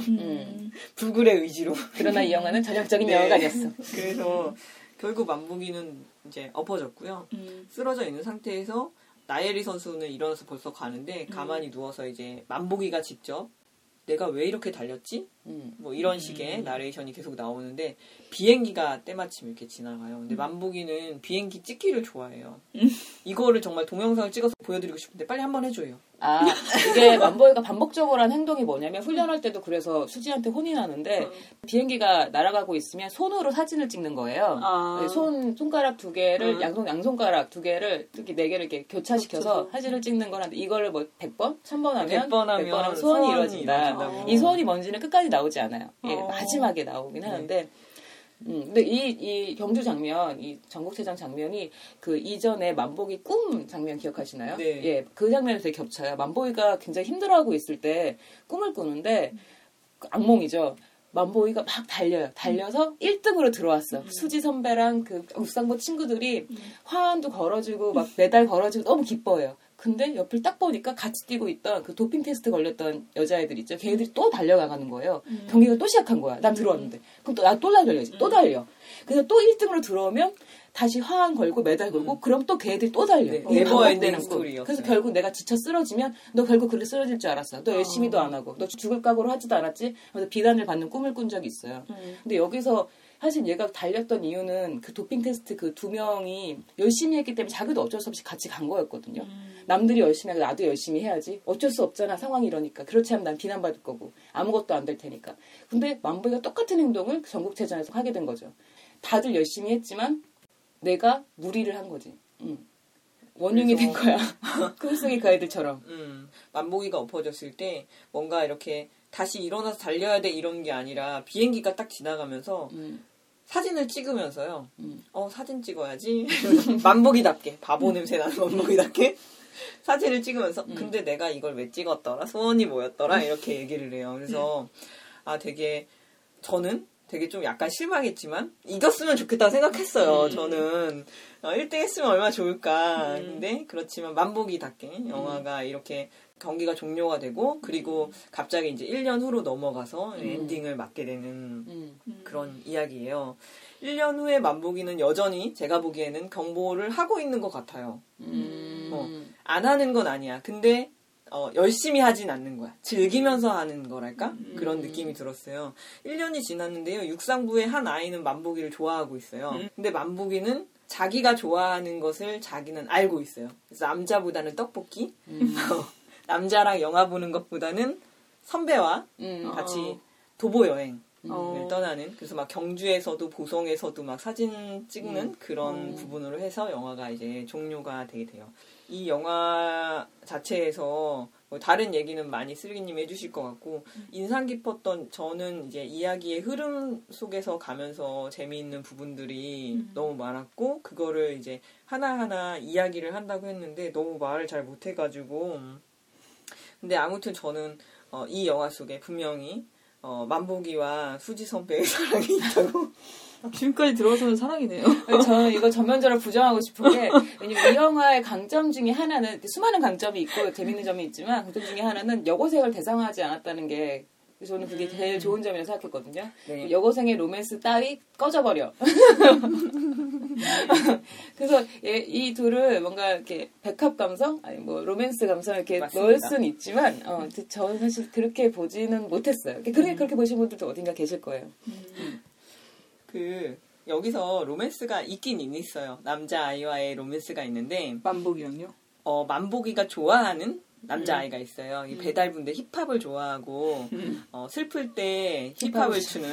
불굴의 의지로. 그러나 이 영화는 전형적인 네. 영화가 아니었어. 그래서 결국 만보기는 이제 엎어졌고요. 쓰러져 있는 상태에서 나예리 선수는 일어나서 벌써 가는데 가만히 누워서 이제 만보기가 직접 내가 왜 이렇게 달렸지? 뭐 이런 식의 나레이션이 계속 나오는데 비행기가 때마침 이렇게 지나가요. 근데 만보기는 비행기 찍기를 좋아해요. 이거를 정말 동영상을 찍어서 보여드리고 싶은데 빨리 한번 해줘요. 아, 이게 만보기가 반복적으로 한 행동이 뭐냐면 훈련할 때도 그래서 수지한테 혼이 나는데 비행기가 날아가고 있으면 손으로 사진을 찍는 거예요. 손가락 2개를 양손가락 2개를 특히 4개를 이렇게 교차시켜서 사진을 찍는 거라는데 이거를 뭐 100번? 1000번 하면 100번 하면 소원이 이루어진다. 이루어진다고. 이 소원이 뭔지는 끝까지 나오지 않아요. 예, 마지막에 나오긴 하는데 근데 이 경주 장면, 이 전국체전 장면이 그 이전에 만보기 꿈 장면 기억하시나요? 네. 예, 그 장면이 되게 겹쳐요. 만보기가 굉장히 힘들어하고 있을 때 꿈을 꾸는데 악몽이죠. 만보기가 막 달려요. 달려서 1등으로 들어왔어. 수지 선배랑 그 육상부 친구들이 화환도 걸어주고 막 메달 걸어주고 너무 기뻐해요. 근데 옆을 딱 보니까 같이 뛰고 있던 그 도핑 테스트 걸렸던 여자애들 있죠. 걔네들이 또 달려가는 거예요. 경기가 또 시작한 거야. 난 들어왔는데. 그럼 또 나 또 달려야지. 또 달려. 그래서 또 1등으로 들어오면 다시 화환 걸고 메달 걸고 그럼 또 걔네들이 또 달려. 네, 이게 반복되는 꿈. 스토리였어요. 그래서 결국 내가 지쳐 쓰러지면 너 결국 그렇게 쓰러질 줄 알았어. 너 열심히도 안 하고 너 죽을 각오로 하지도 않았지. 그래서 비난을 받는 꿈을 꾼 적이 있어요. 근데 여기서 사실 얘가 달렸던 이유는 그 도핑 테스트 그 2명이 열심히 했기 때문에 자기도 어쩔 수 없이 같이 간 거였거든요. 남들이 열심히 하고 나도 열심히 해야지. 어쩔 수 없잖아. 상황이 이러니까. 그렇지 않으면 난 비난받을 거고 아무것도 안 될 테니까. 근데 만보기가 똑같은 행동을 전국체전에서 하게 된 거죠. 다들 열심히 했지만 내가 무리를 한 거지. 원흉이 된 거야. 꿈속의 그 아이들처럼. 만보기가 엎어졌을 때 뭔가 이렇게 다시 일어나서 달려야 돼 이런 게 아니라 비행기가 딱 지나가면서 사진을 찍으면서요. 사진 찍어야지. 만보기답게 바보 냄새 나는 만보기답게 사진을 찍으면서 근데 내가 이걸 왜 찍었더라? 소원이 뭐였더라? 이렇게 얘기를 해요. 그래서 저는 되게 좀 약간 실망했지만 이겼으면 좋겠다고 생각했어요. 저는 1등 했으면 얼마나 좋을까. 근데 그렇지만 만보기답게 영화가 이렇게 경기가 종료가 되고 그리고 갑자기 이제 1년 후로 넘어가서 엔딩을 맞게 되는 그런 이야기예요. 1년 후에 만보기는 여전히 제가 보기에는 경보를 하고 있는 것 같아요. 안 하는 건 아니야. 근데 열심히 하진 않는 거야. 즐기면서 하는 거랄까? 그런 느낌이 들었어요. 1년이 지났는데요. 육상부의 한 아이는 만보기를 좋아하고 있어요. 근데 만보기는 자기가 좋아하는 것을 자기는 알고 있어요. 그래서 남자보다는 떡볶이, 남자랑 영화 보는 것보다는 선배와 같이 도보 여행을 떠나는. 그래서 막 경주에서도 보성에서도 막 사진 찍는 그런 부분으로 해서 영화가 이제 종료가 되게 돼요. 이 영화 자체에서 뭐 다른 얘기는 많이 쓰레기님이 해주실 것 같고 인상 깊었던 저는 이제 이야기의 흐름 속에서 가면서 재미있는 부분들이 너무 많았고 그거를 이제 하나하나 이야기를 한다고 했는데 너무 말을 잘 못해가지고 근데 아무튼 저는 이 영화 속에 분명히 만보기와 수지 선배의 사랑이 있다고 지금까지 들어서는 사랑이네요. 저는 이거 전면적으로 부정하고 싶은 게 왜냐면 이 영화의 강점 중에 하나는 수많은 강점이 있고 재밌는 점이 있지만 강점 중에 하나는 여고생을 대상화하지 않았다는 게 그래서 저는 그게 제일 좋은 점이라고 생각했거든요. 네. 여고생의 로맨스 따위 꺼져버려. 그래서 이 둘을 뭔가 이렇게 백합 감성, 아니 뭐 로맨스 감성 이렇게 맞습니다. 넣을 수는 있지만, 저는 사실 그렇게 보지는 못했어요. 그렇게 보신 분들도 어딘가 계실 거예요. 여기서 로맨스가 있긴 있어요. 남자아이와의 로맨스가 있는데, 만복이랑요? 만복이가 좋아하는 남자아이가 있어요. 이 배달부인데 힙합을 좋아하고, 슬플 때 힙합을 추는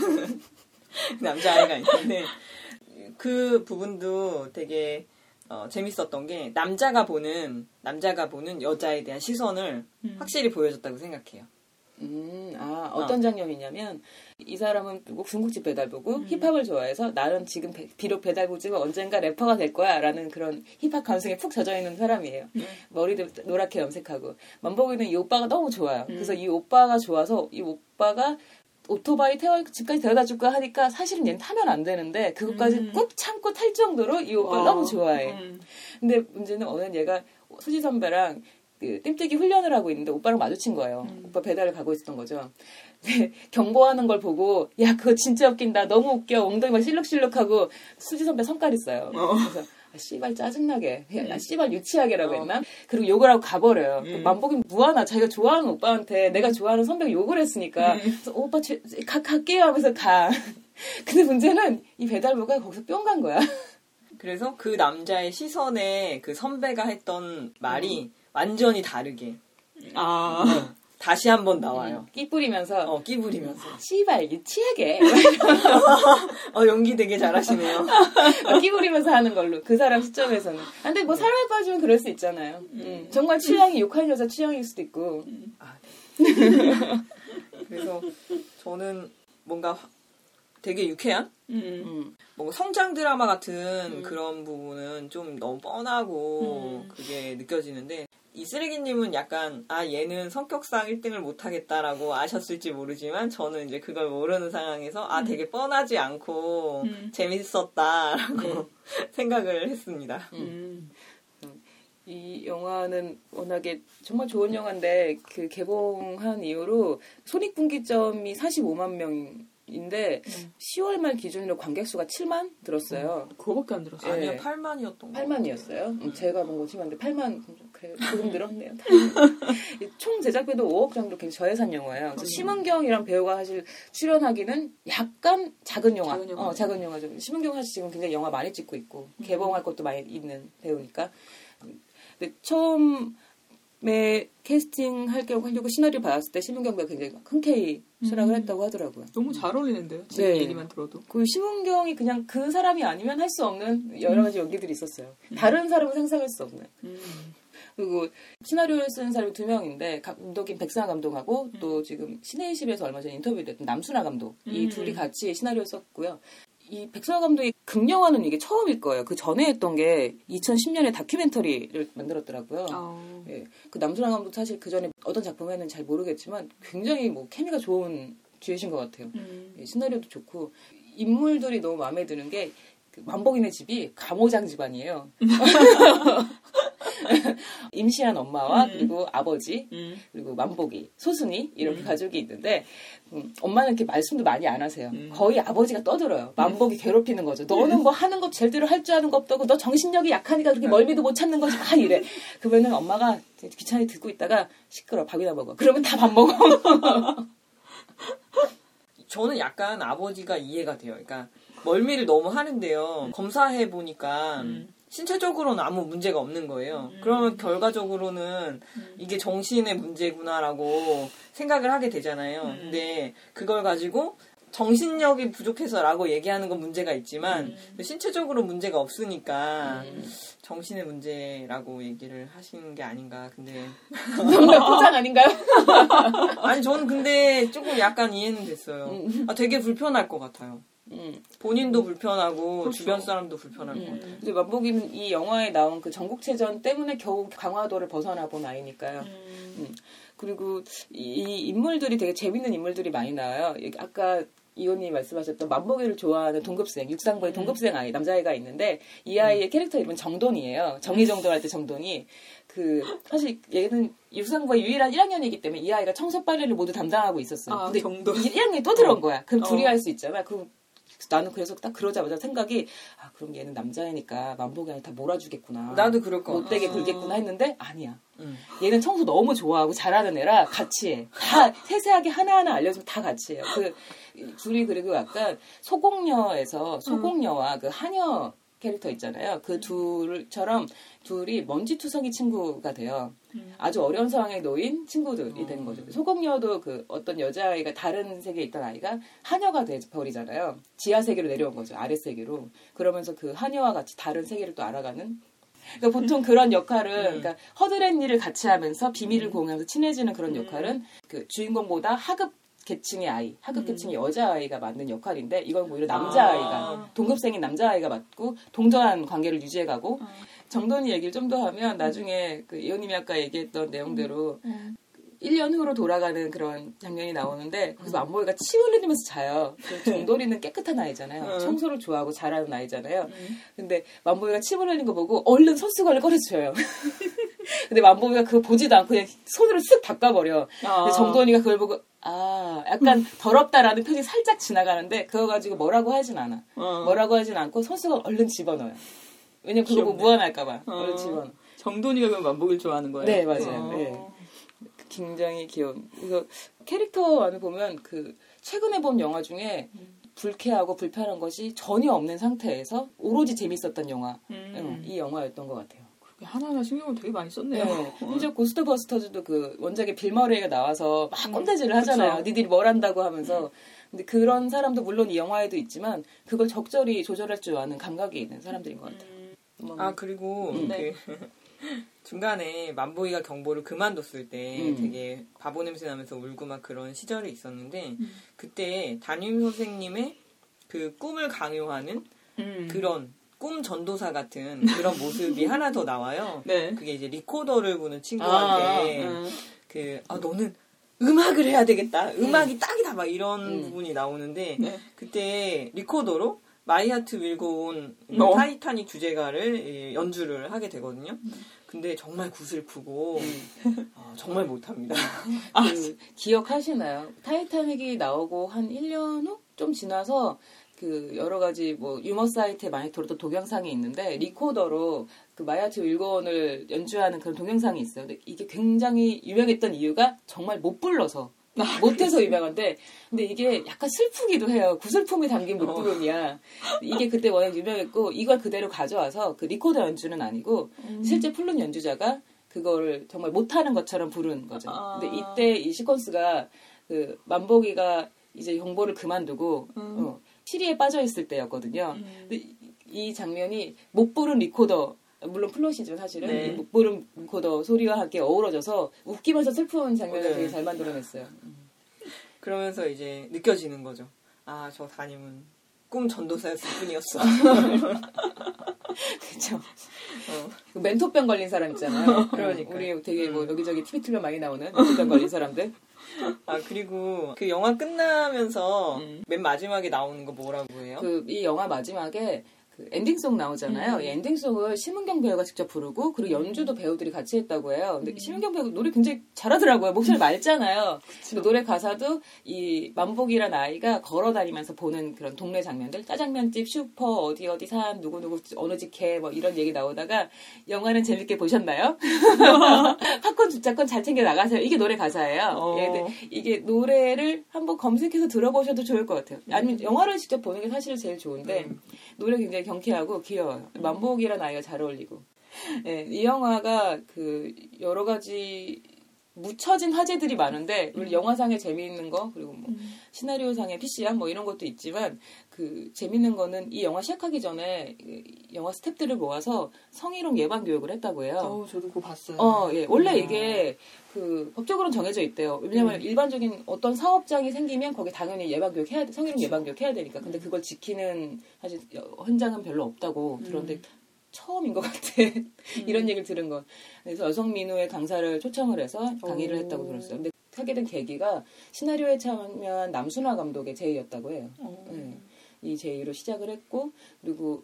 남자아이가 있는데, 그 부분도 되게 재밌었던 게, 남자가 보는 여자에 대한 시선을 확실히 보여줬다고 생각해요. 어떤 장면이냐면, 이 사람은 중국집 배달부고 힙합을 좋아해서 나는 지금 비록 배달부지만 언젠가 래퍼가 될 거야 라는 그런 힙합 감성에 푹 젖어있는 사람이에요. 머리도 노랗게 염색하고. 만복이는 이 오빠가 너무 좋아요. 그래서 이 오빠가 좋아서 이 오빠가 오토바이 태워 집까지 데려다 줄까 하니까 사실은 얘는 타면 안 되는데 그것까지 꾹 참고 탈 정도로 이 오빠를 너무 좋아해. 근데 문제는 어느 날 얘가 수지 선배랑 띨뜨기 훈련을 하고 있는데 오빠랑 마주친 거예요. 오빠 배달을 가고 있었던 거죠. 경고하는 걸 보고 야 그거 진짜 웃긴다. 너무 웃겨. 엉덩이 막 실룩실룩하고 수지 선배 성깔 있어요. 그래서 씨발 짜증나게. 야 씨발 유치하게라고 했나? 그리고 욕을 하고 가버려요. 만복이 무하나 자기가 좋아하는 오빠한테 내가 좋아하는 선배가 욕을 했으니까 그래서 오빠 갈게요 하면서 가. 근데 문제는 이 배달부가 거기서 뿅 간 거야. 그래서 그 남자의 시선에 그 선배가 했던 말이 완전히 다르게 다시 한번 나와요. 끼 뿌리면서 끼 부리면서 씨발 유치하게 연기 되게 잘하시네요. 끼 부리면서 하는 걸로 그 사람 시점에서는. 근데 뭐 사랑에 빠지면 그럴 수 있잖아요. 정말 취향이 욕하는 여자 취향일 수도 있고. 네. 그래서 저는 뭔가 되게 유쾌한 뭔가 성장 드라마 같은 그런 부분은 좀 너무 뻔하고 그게 느껴지는데, 이 쓰레기님은 약간 얘는 성격상 1등을 못하겠다라고 아셨을지 모르지만 저는 이제 그걸 모르는 상황에서 되게 뻔하지 않고 재밌었다라고 생각을 했습니다. 이 영화는 워낙에 정말 좋은 영화인데 그 개봉한 이후로 손익분기점이 45만 명인데 10월 말 기준으로 관객수가 7만 들었어요. 그거밖에 안 들었어요. 아니요, 네. 8만이었던 거. 8만이었어요. 제가 본 거 심한데 8만 그래 조금 늘었네요. 총 제작비도 5억 정도 굉장히 저예산 영화예요. 그래서 심은경이랑 배우가 사실 출연하기는 약간 작은 영화. 작은 영화죠. 심은경 사실 지금 굉장히 영화 많이 찍고 있고 개봉할 것도 많이 있는 배우니까. 근데 처음에 캐스팅 하려고 시나리오 받았을 때 심은경 배우가 굉장히 흔쾌히 수락을 했다고 하더라고요. 너무 잘 어울리는데요. 지금 얘기만 들어도. 그 심은경이 그냥 그 사람이 아니면 할 수 없는 여러 가지 연기들이 있었어요. 다른 사람은 상상할 수 없는. 그리고 시나리오를 쓴 사람이 2명인데 감독인 백승하 감독하고 또 지금 신의20에서 얼마 전에 인터뷰됐던 남순아 감독 이 둘이 같이 시나리오를 썼고요. 이 백승하 감독이 극영화는 이게 처음일 거예요. 그 전에 했던 게 2010년에 다큐멘터리를 만들었더라고요. 예, 그 남순아 감독 사실 그 전에 어떤 작품을 했는지 잘 모르겠지만 굉장히 뭐 케미가 좋은 주연신 것 같아요. 예, 시나리오도 좋고 인물들이 너무 마음에 드는 게 그 만복이네 집이 감호장 집안이에요. 임시한 엄마와 그리고 아버지 그리고 만복이 소순이 이렇게 가족이 있는데 엄마는 이렇게 말씀도 많이 안 하세요. 거의 아버지가 떠들어요. 만복이 괴롭히는 거죠. 너는 뭐 하는 거 제대로 할 줄 아는 거 없다고 너 정신력이 약하니까 그렇게 멀미도 못 참는 거지 막 이래. 그러면은 엄마가 귀찮이 듣고 있다가 시끄러 밥이나 먹어. 그러면 다 밥 먹어. 저는 약간 아버지가 이해가 돼요. 그러니까 멀미를 너무 하는데요. 검사해 보니까 신체적으로는 아무 문제가 없는 거예요. 그러면 결과적으로는 이게 정신의 문제구나라고 생각을 하게 되잖아요. 근데 그걸 가지고 정신력이 부족해서라고 얘기하는 건 문제가 있지만 신체적으로 문제가 없으니까 정신의 문제라고 얘기를 하시는 게 아닌가. 근데 정답 포장 아닌가요? 아니 저는 근데 조금 약간 이해는 됐어요. 되게 불편할 것 같아요. 본인도 불편하고 그렇죠. 주변 사람도 불편할 것 같아요. 이제 만복이는 이 영화에 나온 그 전국체전 때문에 겨우 강화도를 벗어나 본 아이니까요. 그리고 이 인물들이 되게 재밌는 인물들이 많이 나와요. 아까 이호님이 말씀하셨던 만복이를 좋아하는 동급생, 육상부의 동급생 아이, 남자아이가 있는데 이 아이의 캐릭터 이름은 정돈이에요. 정의정돈 할 때 정돈이. 사실 얘는 유상부가 유일한 1학년이기 때문에 이 아이가 청소 빨래를 모두 담당하고 있었어요. 근데 정도. 1학년이 또 들어온 거야. 그럼 둘이 할 수 있잖아. 나는 그래서 딱 그러자마자 생각이 그럼 얘는 남자애니까 만복이 아니라 다 몰아주겠구나. 나도 그럴 거. 못되게 굴겠구나 했는데 아니야. 얘는 청소 너무 좋아하고 잘하는 애라 같이 해. 다 세세하게 하나하나 알려주면 다 같이 해요. 둘이 그리고 약간 소공녀와 그 하녀 캐릭터 있잖아요. 그 둘처럼 둘이 먼지투성이 친구가 돼요. 아주 어려운 상황에 놓인 친구들이 되는 거죠. 소공녀도 어떤 여자아이가 다른 세계에 있던 아이가 하녀가 돼버리잖아요. 지하 세계로 내려온 거죠. 아래 세계로. 그러면서 그 하녀와 같이 다른 세계를 또 알아가는. 그러니까 보통 그런 역할은 그러니까 허드렛 일을 같이 하면서 비밀을 공유하면서 친해지는 그런 역할은 그 주인공보다 하급 계층의 아이, 하급 계층의 여자아이가 맡는 역할인데 이건 오히려 남자아이가 동급생인 남자아이가 맡고 동등한 관계를 유지해가고 정돈이 얘기를 좀 더 하면 나중에 예원님이 아까 얘기했던 내용대로 1년 후로 돌아가는 그런 장면이 나오는데 그래서 만보이가 침 흘리면서 자요. 정돌이는 깨끗한 아이잖아요. 청소를 좋아하고 잘하는 아이잖아요. 근데 만보이가 침 흘리는 거 보고 얼른 손수건을 꺼내줘요. 근데 만보이가 그거 보지도 않고 그냥 손으로 쓱 닦아버려. 근데 정돈이가 그걸 보고 약간 더럽다라는 표정이 살짝 지나가는데 그거 가지고 뭐라고 하진 않아. 뭐라고 하진 않고 손수건 얼른 집어넣어요. 왜냐면 그거 보고 무안할까봐 얼른 집어넣어. 정돈이가 그럼 만복이를 좋아하는 거예요? 네, 맞아요. 네. 굉장히 귀여운. 그래서 캐릭터 안에 보면 최근에 본 영화 중에 불쾌하고 불편한 것이 전혀 없는 상태에서 오로지 재밌었던 영화. 이 영화였던 것 같아요. 하나하나 신경을 되게 많이 썼네요. 네. 심지어 고스트버스터즈도 원작의 빌 머레이가 나와서 막 꼰대질을 하잖아요. 니들이 뭘 한다고 하면서. 근데 그런 사람도 물론 이 영화에도 있지만 그걸 적절히 조절할 줄 아는 감각이 있는 사람들인 것 같아요. 그리고 중간에 만보이가 경보를 그만뒀을 때 되게 바보 냄새 나면서 울고 막 그런 시절이 있었는데 그때 담임 선생님의 그 꿈을 강요하는 그런 꿈 전도사 같은 그런 모습이 하나 더 나와요. 네. 그게 이제 리코더를 부는 친구한테 너는 음악을 해야 되겠다. 음악이 딱이다. 막 이런 부분이 나오는데 그때 리코더로 마이 하트 윌고 온 타이타닉 주제가를 연주를 하게 되거든요. 근데 정말 구슬프고 정말 못합니다. 기억하시나요? 타이타닉이 나오고 한 1년 후? 좀 지나서 여러 가지 유머 사이트에 많이 돌았던 동영상이 있는데 리코더로 마이 하트 윌고 온을 연주하는 그런 동영상이 있어요. 근데 이게 굉장히 유명했던 이유가 정말 못 불러서 못해서 유명한데 근데 이게 약간 슬프기도 해요. 구슬픔이 담긴 못부름이야. 이게 그때 워낙 유명했고 이걸 그대로 가져와서 리코더 연주는 아니고 실제 플룻 연주자가 그거를 정말 못하는 것처럼 부른 거죠. 근데 이때 이 시퀀스가 만보기가 이제 경보를 그만두고 시리에 빠져 있을 때였거든요. 근데 이 장면이 못 부른 리코더 물론 플롯이지만 사실은 못 부른 리코더 소리와 함께 어우러져서 웃기면서 슬픈 장면을 되게 잘 만들어냈어요. 그러면서 이제 느껴지는 거죠. 저 담임은 꿈 전도사였을 뿐이었어. 그렇죠. 멘토병 걸린 사람 있잖아요. 그러니까 우리 되게 여기저기 TV 틀면 많이 나오는 멘토병 걸린 사람들. 그리고 그 영화 끝나면서 맨 마지막에 나오는 거 뭐라고 해요? 이 영화 마지막에 엔딩송 나오잖아요. 이 엔딩송을 심은경 배우가 직접 부르고 그리고 연주도 배우들이 같이 했다고 해요. 근데 심은경 배우 노래 굉장히 잘하더라고요. 목소리 맑잖아요. 노래 가사도 이 만복이란 아이가 걸어다니면서 보는 그런 동네 장면들, 짜장면집, 슈퍼, 어디 산, 누구누구 어느 집 개 이런 얘기 나오다가 영화는 재밌게 보셨나요? 팝콘 주차권 잘 챙겨 나가세요. 이게 노래 가사예요. 이게 노래를 한번 검색해서 들어보셔도 좋을 것 같아요. 아니면 영화를 직접 보는 게 사실 제일 좋은데 노래 굉장히 경쾌하고 귀여워요. 만복이라는 아이가 잘 어울리고. 이 영화가 여러 가지 묻혀진 화제들이 많은데 우리 영화상에 재미있는 거 그리고 시나리오상의 PC야 이런 것도 있지만 재밌는 거는 이 영화 시작하기 전에 영화 스태프들을 모아서 성희롱 예방 교육을 했다고 해요. 저도 그거 봤어요. 원래 이게 법적으로는 정해져 있대요. 왜냐면 일반적인 어떤 사업장이 생기면 거기 당연히 성희롱 예방 교육 해야 되니까. 근데 그걸 지키는 사실 현장은 별로 없다고 들었는데 처음인 것 같아. 이런 얘기를 들은 건. 그래서 여성민우의 강사를 초청을 해서 강의를 했다고 들었어요. 근데 하게 된 계기가 시나리오에 참여한 남순화 감독의 제의였다고 해요. 이 제의로 시작을 했고 그리고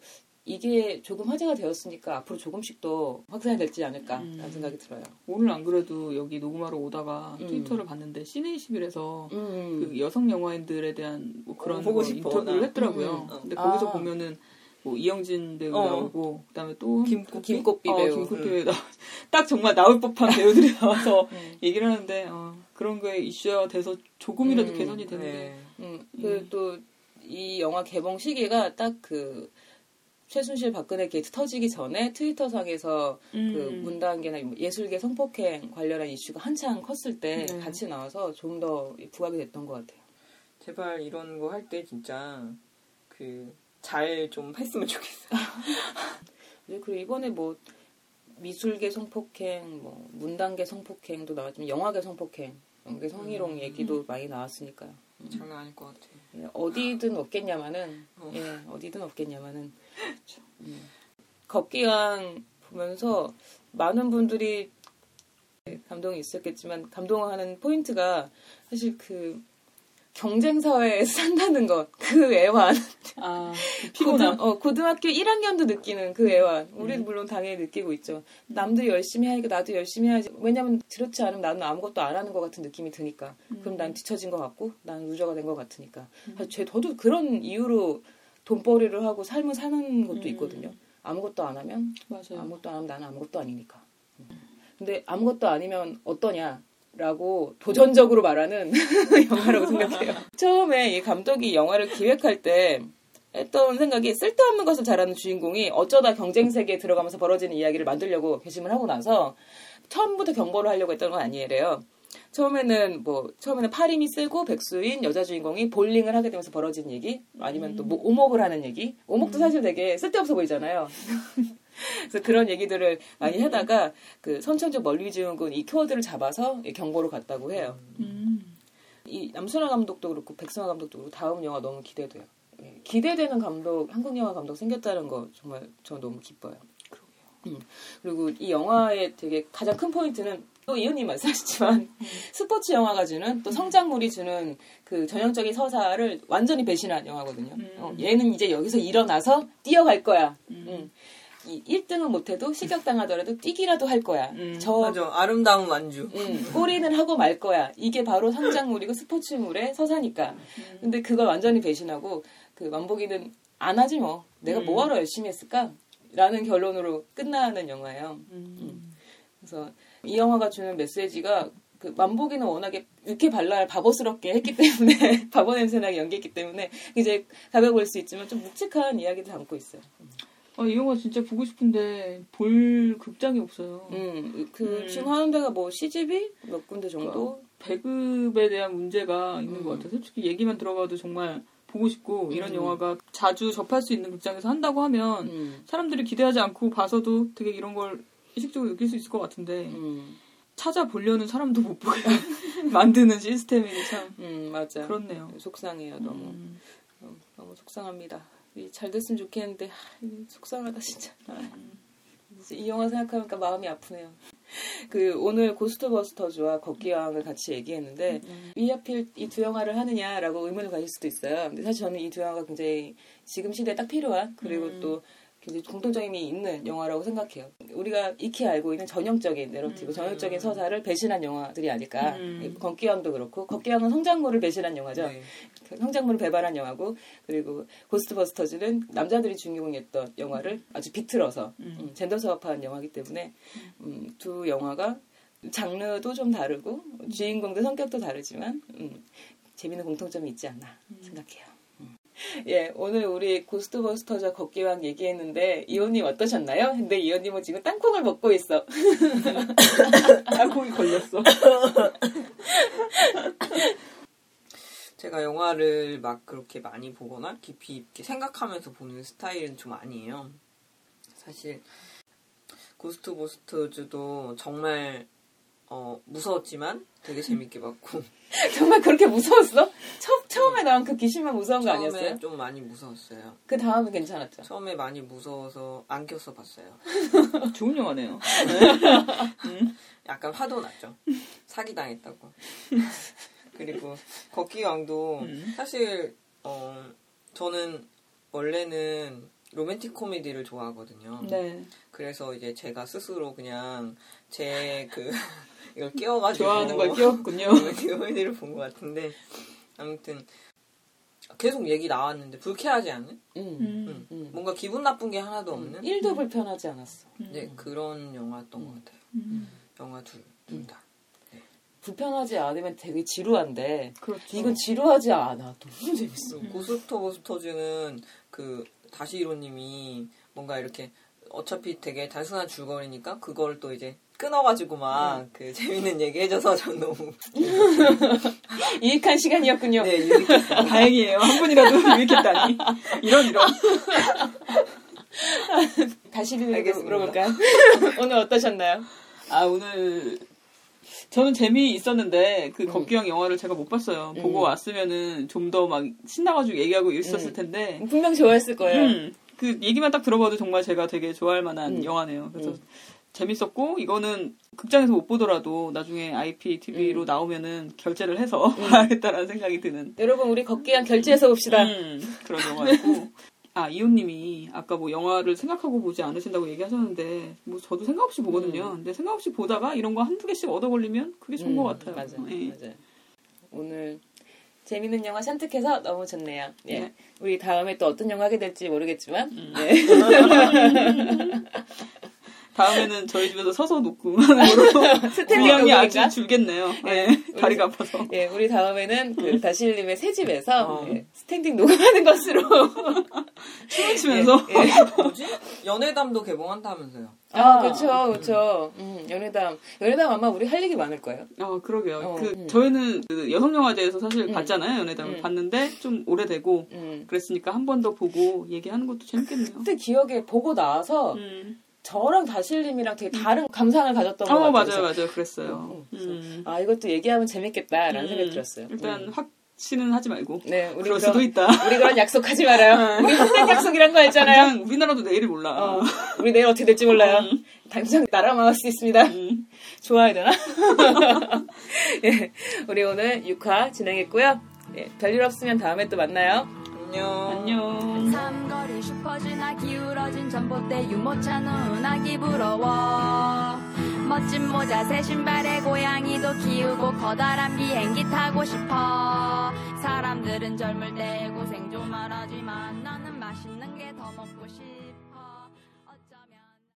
이게 조금 화제가 되었으니까 앞으로 조금씩 더 확산이 될지 않을까라는 생각이 들어요. 오늘 안 그래도 여기 녹음하러 오다가 트위터를 봤는데 시네이십일에서 그 여성 영화인들에 대한 뭐 그런 보고 싶어, 인터뷰를 나. 했더라고요. 근데 거기서 보면은 뭐 이영진 배우 나오고 그다음에 또 김꽃비 배우. 김꽃비 배우 딱 정말 나올 법한 배우들이 나와서 얘기를 하는데 그런 거에 이슈화 돼서 조금이라도 개선이 되는데 그 또 이 영화 개봉 시기가 딱 그 최순실 박근혜 게이트 터지기 전에 트위터상에서 그 문단계나 예술계 성폭행 관련한 이슈가 한창 컸을 때 같이 나와서 좀 더 부각이 됐던 것 같아요. 제발 이런 거 할 때 진짜 잘 좀 했으면 좋겠어요. 그리고 이번에 뭐 미술계 성폭행, 뭐 문단계 성폭행도 나왔지만 영화계 성폭행, 영계 성희롱 얘기도 많이 나왔으니까요. 장난 아닐 것 같아요. 예, 어디든 없겠냐마는 어디든 없겠냐마는 걷기왕 보면서 많은 분들이 감동이 있었겠지만 감동하는 포인트가 사실 그 경쟁 사회에서 산다는 것, 그 애환. 피곤함. 고등학교 1학년도 느끼는 그 애환. 우리도 물론 당연히 느끼고 있죠. 남들이 열심히 하니까 나도 열심히 해야지. 왜냐면 그렇지 않으면 나는 아무것도 안 하는 것 같은 느낌이 드니까. 그럼 난 뒤처진 것 같고, 난 루저가 된 것 같으니까. 사실 저도 그런 이유로 돈벌이를 하고 삶을 사는 것도 있거든요. 아무것도 안 하면, 맞아요. 아무것도 안 하면 나는 아무것도 아니니까. 근데 아무것도 아니면 어떠냐? 라고 도전적으로 말하는 영화라고 생각해요. 처음에 이 감독이 영화를 기획할 때 했던 생각이 쓸데없는 것을 잘하는 주인공이 어쩌다 경쟁 세계에 들어가면서 벌어지는 이야기를 만들려고 결심을 하고 나서 처음부터 경고를 하려고 했던 건 아니래요. 처음에는 팔힘이 세고 백수인 여자 주인공이 볼링을 하게 되면서 벌어진 얘기, 아니면 또 뭐 오목을 하는 얘기. 오목도 사실 되게 쓸데없어 보이잖아요. 그래서 그런 얘기들을 많이 하다가 그 선천적 멀리지원군 이 키워드를 잡아서 경보로 갔다고 해요. 이 남순아 감독도 그렇고 백승화 감독도 그렇고 다음 영화 너무 기대돼요. 기대되는 감독, 한국 영화 감독 생겼다는 거 정말 저 너무 기뻐요. 그리고 이 영화의 되게 가장 큰 포인트는 또 이은님 말씀하셨지만 스포츠 영화가 주는 또 성장물이 주는 그 전형적인 서사를 완전히 배신한 영화거든요. 얘는 이제 여기서 일어나서 뛰어갈 거야. 1등은 못해도 실격당하더라도 뛰기라도 할 거야. 맞아. 아름다운 완주. 골인을 하고 말 거야. 이게 바로 성장물이고 스포츠물의 서사니까. 근데 그걸 완전히 배신하고 그 만보기는 안 하지 뭐. 내가 뭐하러 열심히 했을까? 라는 결론으로 끝나는 영화예요. 그래서 이 영화가 주는 메시지가 그 만보기는 워낙에 육회 발랄 바보스럽게 했기 때문에 바보 냄새나게 연기했기 때문에 이제 가벼워 보일 수 있지만 좀 묵직한 이야기도 담고 있어요. 이 영화 진짜 보고 싶은데 볼 극장이 없어요. 지금 하는 데가 뭐 CGV 몇 군데 정도? 배급에 대한 문제가 있는 것 같아요. 솔직히 얘기만 들어봐도 정말 보고 싶고 이런 영화가 자주 접할 수 있는 극장에서 한다고 하면 사람들이 기대하지 않고 봐서도 되게 이런 걸 의식적으로 느낄 수 있을 것 같은데 찾아보려는 사람도 못 보게 만드는 시스템이 참 맞아. 그렇네요. 속상해요. 너무 속상합니다. 잘 됐으면 좋겠는데 속상하다 진짜. 이 영화 생각하니까 마음이 아프네요. 오늘 고스트버스터즈와 걷기왕을 같이 얘기했는데 왜 하필 이 두 영화를 하느냐라고 의문을 가질 수도 있어요. 근데 사실 저는 이 두 영화가 굉장히 지금 시대에 딱 필요한, 그리고 또 굉장히 공통점이 있는 영화라고 생각해요. 우리가 익히 알고 있는 전형적인 내러티브, 전형적인 서사를 배신한 영화들이 아닐까. 걷기왕도 그렇고, 걷기왕은 성장물을 배신한 영화죠. 네. 성장물을 배반한 영화고, 그리고 고스트버스터즈는 남자들이 주인공이었던 영화를 아주 비틀어서 젠더 사업화한 영화이기 때문에 두 영화가 장르도 좀 다르고 주인공도 성격도 다르지만 재미있는 공통점이 있지 않나 생각해요. 예, 오늘 우리 고스트버스터즈와 걷기왕 얘기했는데 이호님 어떠셨나요? 근데 이호님은 지금 땅콩을 먹고 있어. 땅콩이 걸렸어. 제가 영화를 막 그렇게 많이 보거나 깊이 있게 생각하면서 보는 스타일은 좀 아니에요. 사실 고스트버스터즈도 정말 무서웠지만 되게 재밌게 봤고. 정말 그렇게 무서웠어? 처음에 나온 그 귀신만 무서운 거 아니었어요? 처음에 좀 많이 무서웠어요. 그 다음은 괜찮았죠? 처음에 많이 무서워서 안 껴서 봤어요. 좋은 영화네요. 약간 화도 났죠. 사기당했다고. 그리고 걷기왕도 사실 저는 원래는 로맨틱 코미디를 좋아하거든요. 네. 그래서 이제 제가 스스로 그냥 이걸 끼워가지고 좋아하는 걸 끼웠군요. 로맨틱 코미디를 본 것 같은데 아무튼 계속 얘기 나왔는데 불쾌하지 않은? 뭔가 기분 나쁜 게 하나도 없는? 1도 불편하지 않았어. 네, 그런 영화였던 것 같아요. 영화 둘 다. 불편하지 않으면 되게 지루한데 그렇죠. 이건 지루하지 않아. 너무 재밌어. 고스트 오브 스토즈는 다시히로님이 뭔가 이렇게 어차피 되게 단순한 줄거리니까 그걸 또 이제 끊어가지고 막 재밌는 얘기 해줘서 전 너무 유익한 시간이었군요. 네, 유익했어요. 다행이에요. 한 분이라도 유익했다니. 이런. 다시 물어볼까요? 오늘 어떠셨나요? 오늘 저는 재미있었는데 그 걷기형 영화를 제가 못 봤어요. 보고 왔으면은 좀 더 막 신나가지고 얘기하고 있었을 텐데 분명 좋아했을 거예요. 그 얘기만 딱 들어봐도 정말 제가 되게 좋아할 만한 영화네요. 그래서 재밌었고 이거는 극장에서 못 보더라도 나중에 IPTV로 나오면은 결제를 해서 봐야겠다라는 생각이 드는. 여러분 우리 걷기형 결제해서 봅시다. 그런 영화였고. 이호님이 아까 뭐 영화를 생각하고 보지 않으신다고 얘기하셨는데 뭐 저도 생각 없이 보거든요. 근데 생각 없이 보다가 이런 거 한두 개씩 얻어 걸리면 그게 좋은 것 같아요. 맞아요. 네. 맞아요. 오늘 재밌는 영화 선택해서 너무 좋네요. 예. 네. 우리 다음에 또 어떤 영화 하게 될지 모르겠지만 네. 다음에는 저희 집에서 서서 녹음하는 거로 분량이 아주 줄겠네요. 네. 다리가 아파서. 예, 우리 다음에는 그 다시일님의 새 집에서 스탠딩 녹음하는 것으로 춤을 추면서. 뭐지? 연애담도 개봉한다면서요? 그렇죠. 연애담 아마 우리 할 얘기 많을 거예요. 그러게요. 저희는 그 여성영화제에서 사실 봤잖아요. 연애담을 봤는데 좀 오래되고 그랬으니까 한 번 더 보고 얘기하는 것도 재밌겠네요. 그때 기억에 보고 나서 저랑 다실님이랑 되게 다른 감상을 가졌던 것 같아요. 맞아요. 그랬어요. 이것도 얘기하면 재밌겠다라는 생각이 들었어요. 일단 확신은 하지 말고. 네, 우리 그럴 수도 있다. 우리 그런 약속하지 말아요. 우리 헛된 약속이란 거 있잖아요. 당장 우리나라도 내일이 몰라. 우리 내일 어떻게 될지 몰라요. 당장 나라 망할 수 있습니다. 좋아야 되나? 예, 우리 오늘 6화 진행했고요. 예, 별일 없으면 다음에 또 만나요. 안녕. 삼거리 슈퍼주나 기울어진 전봇대 유모차 눈아기 부러워 멋진 모자 새 신발에 고양이도 키우고 커다란 비행기 타고 싶어 사람들은 젊을 때 고생 좀 하지만 나는 맛있는 게 더 먹고 싶어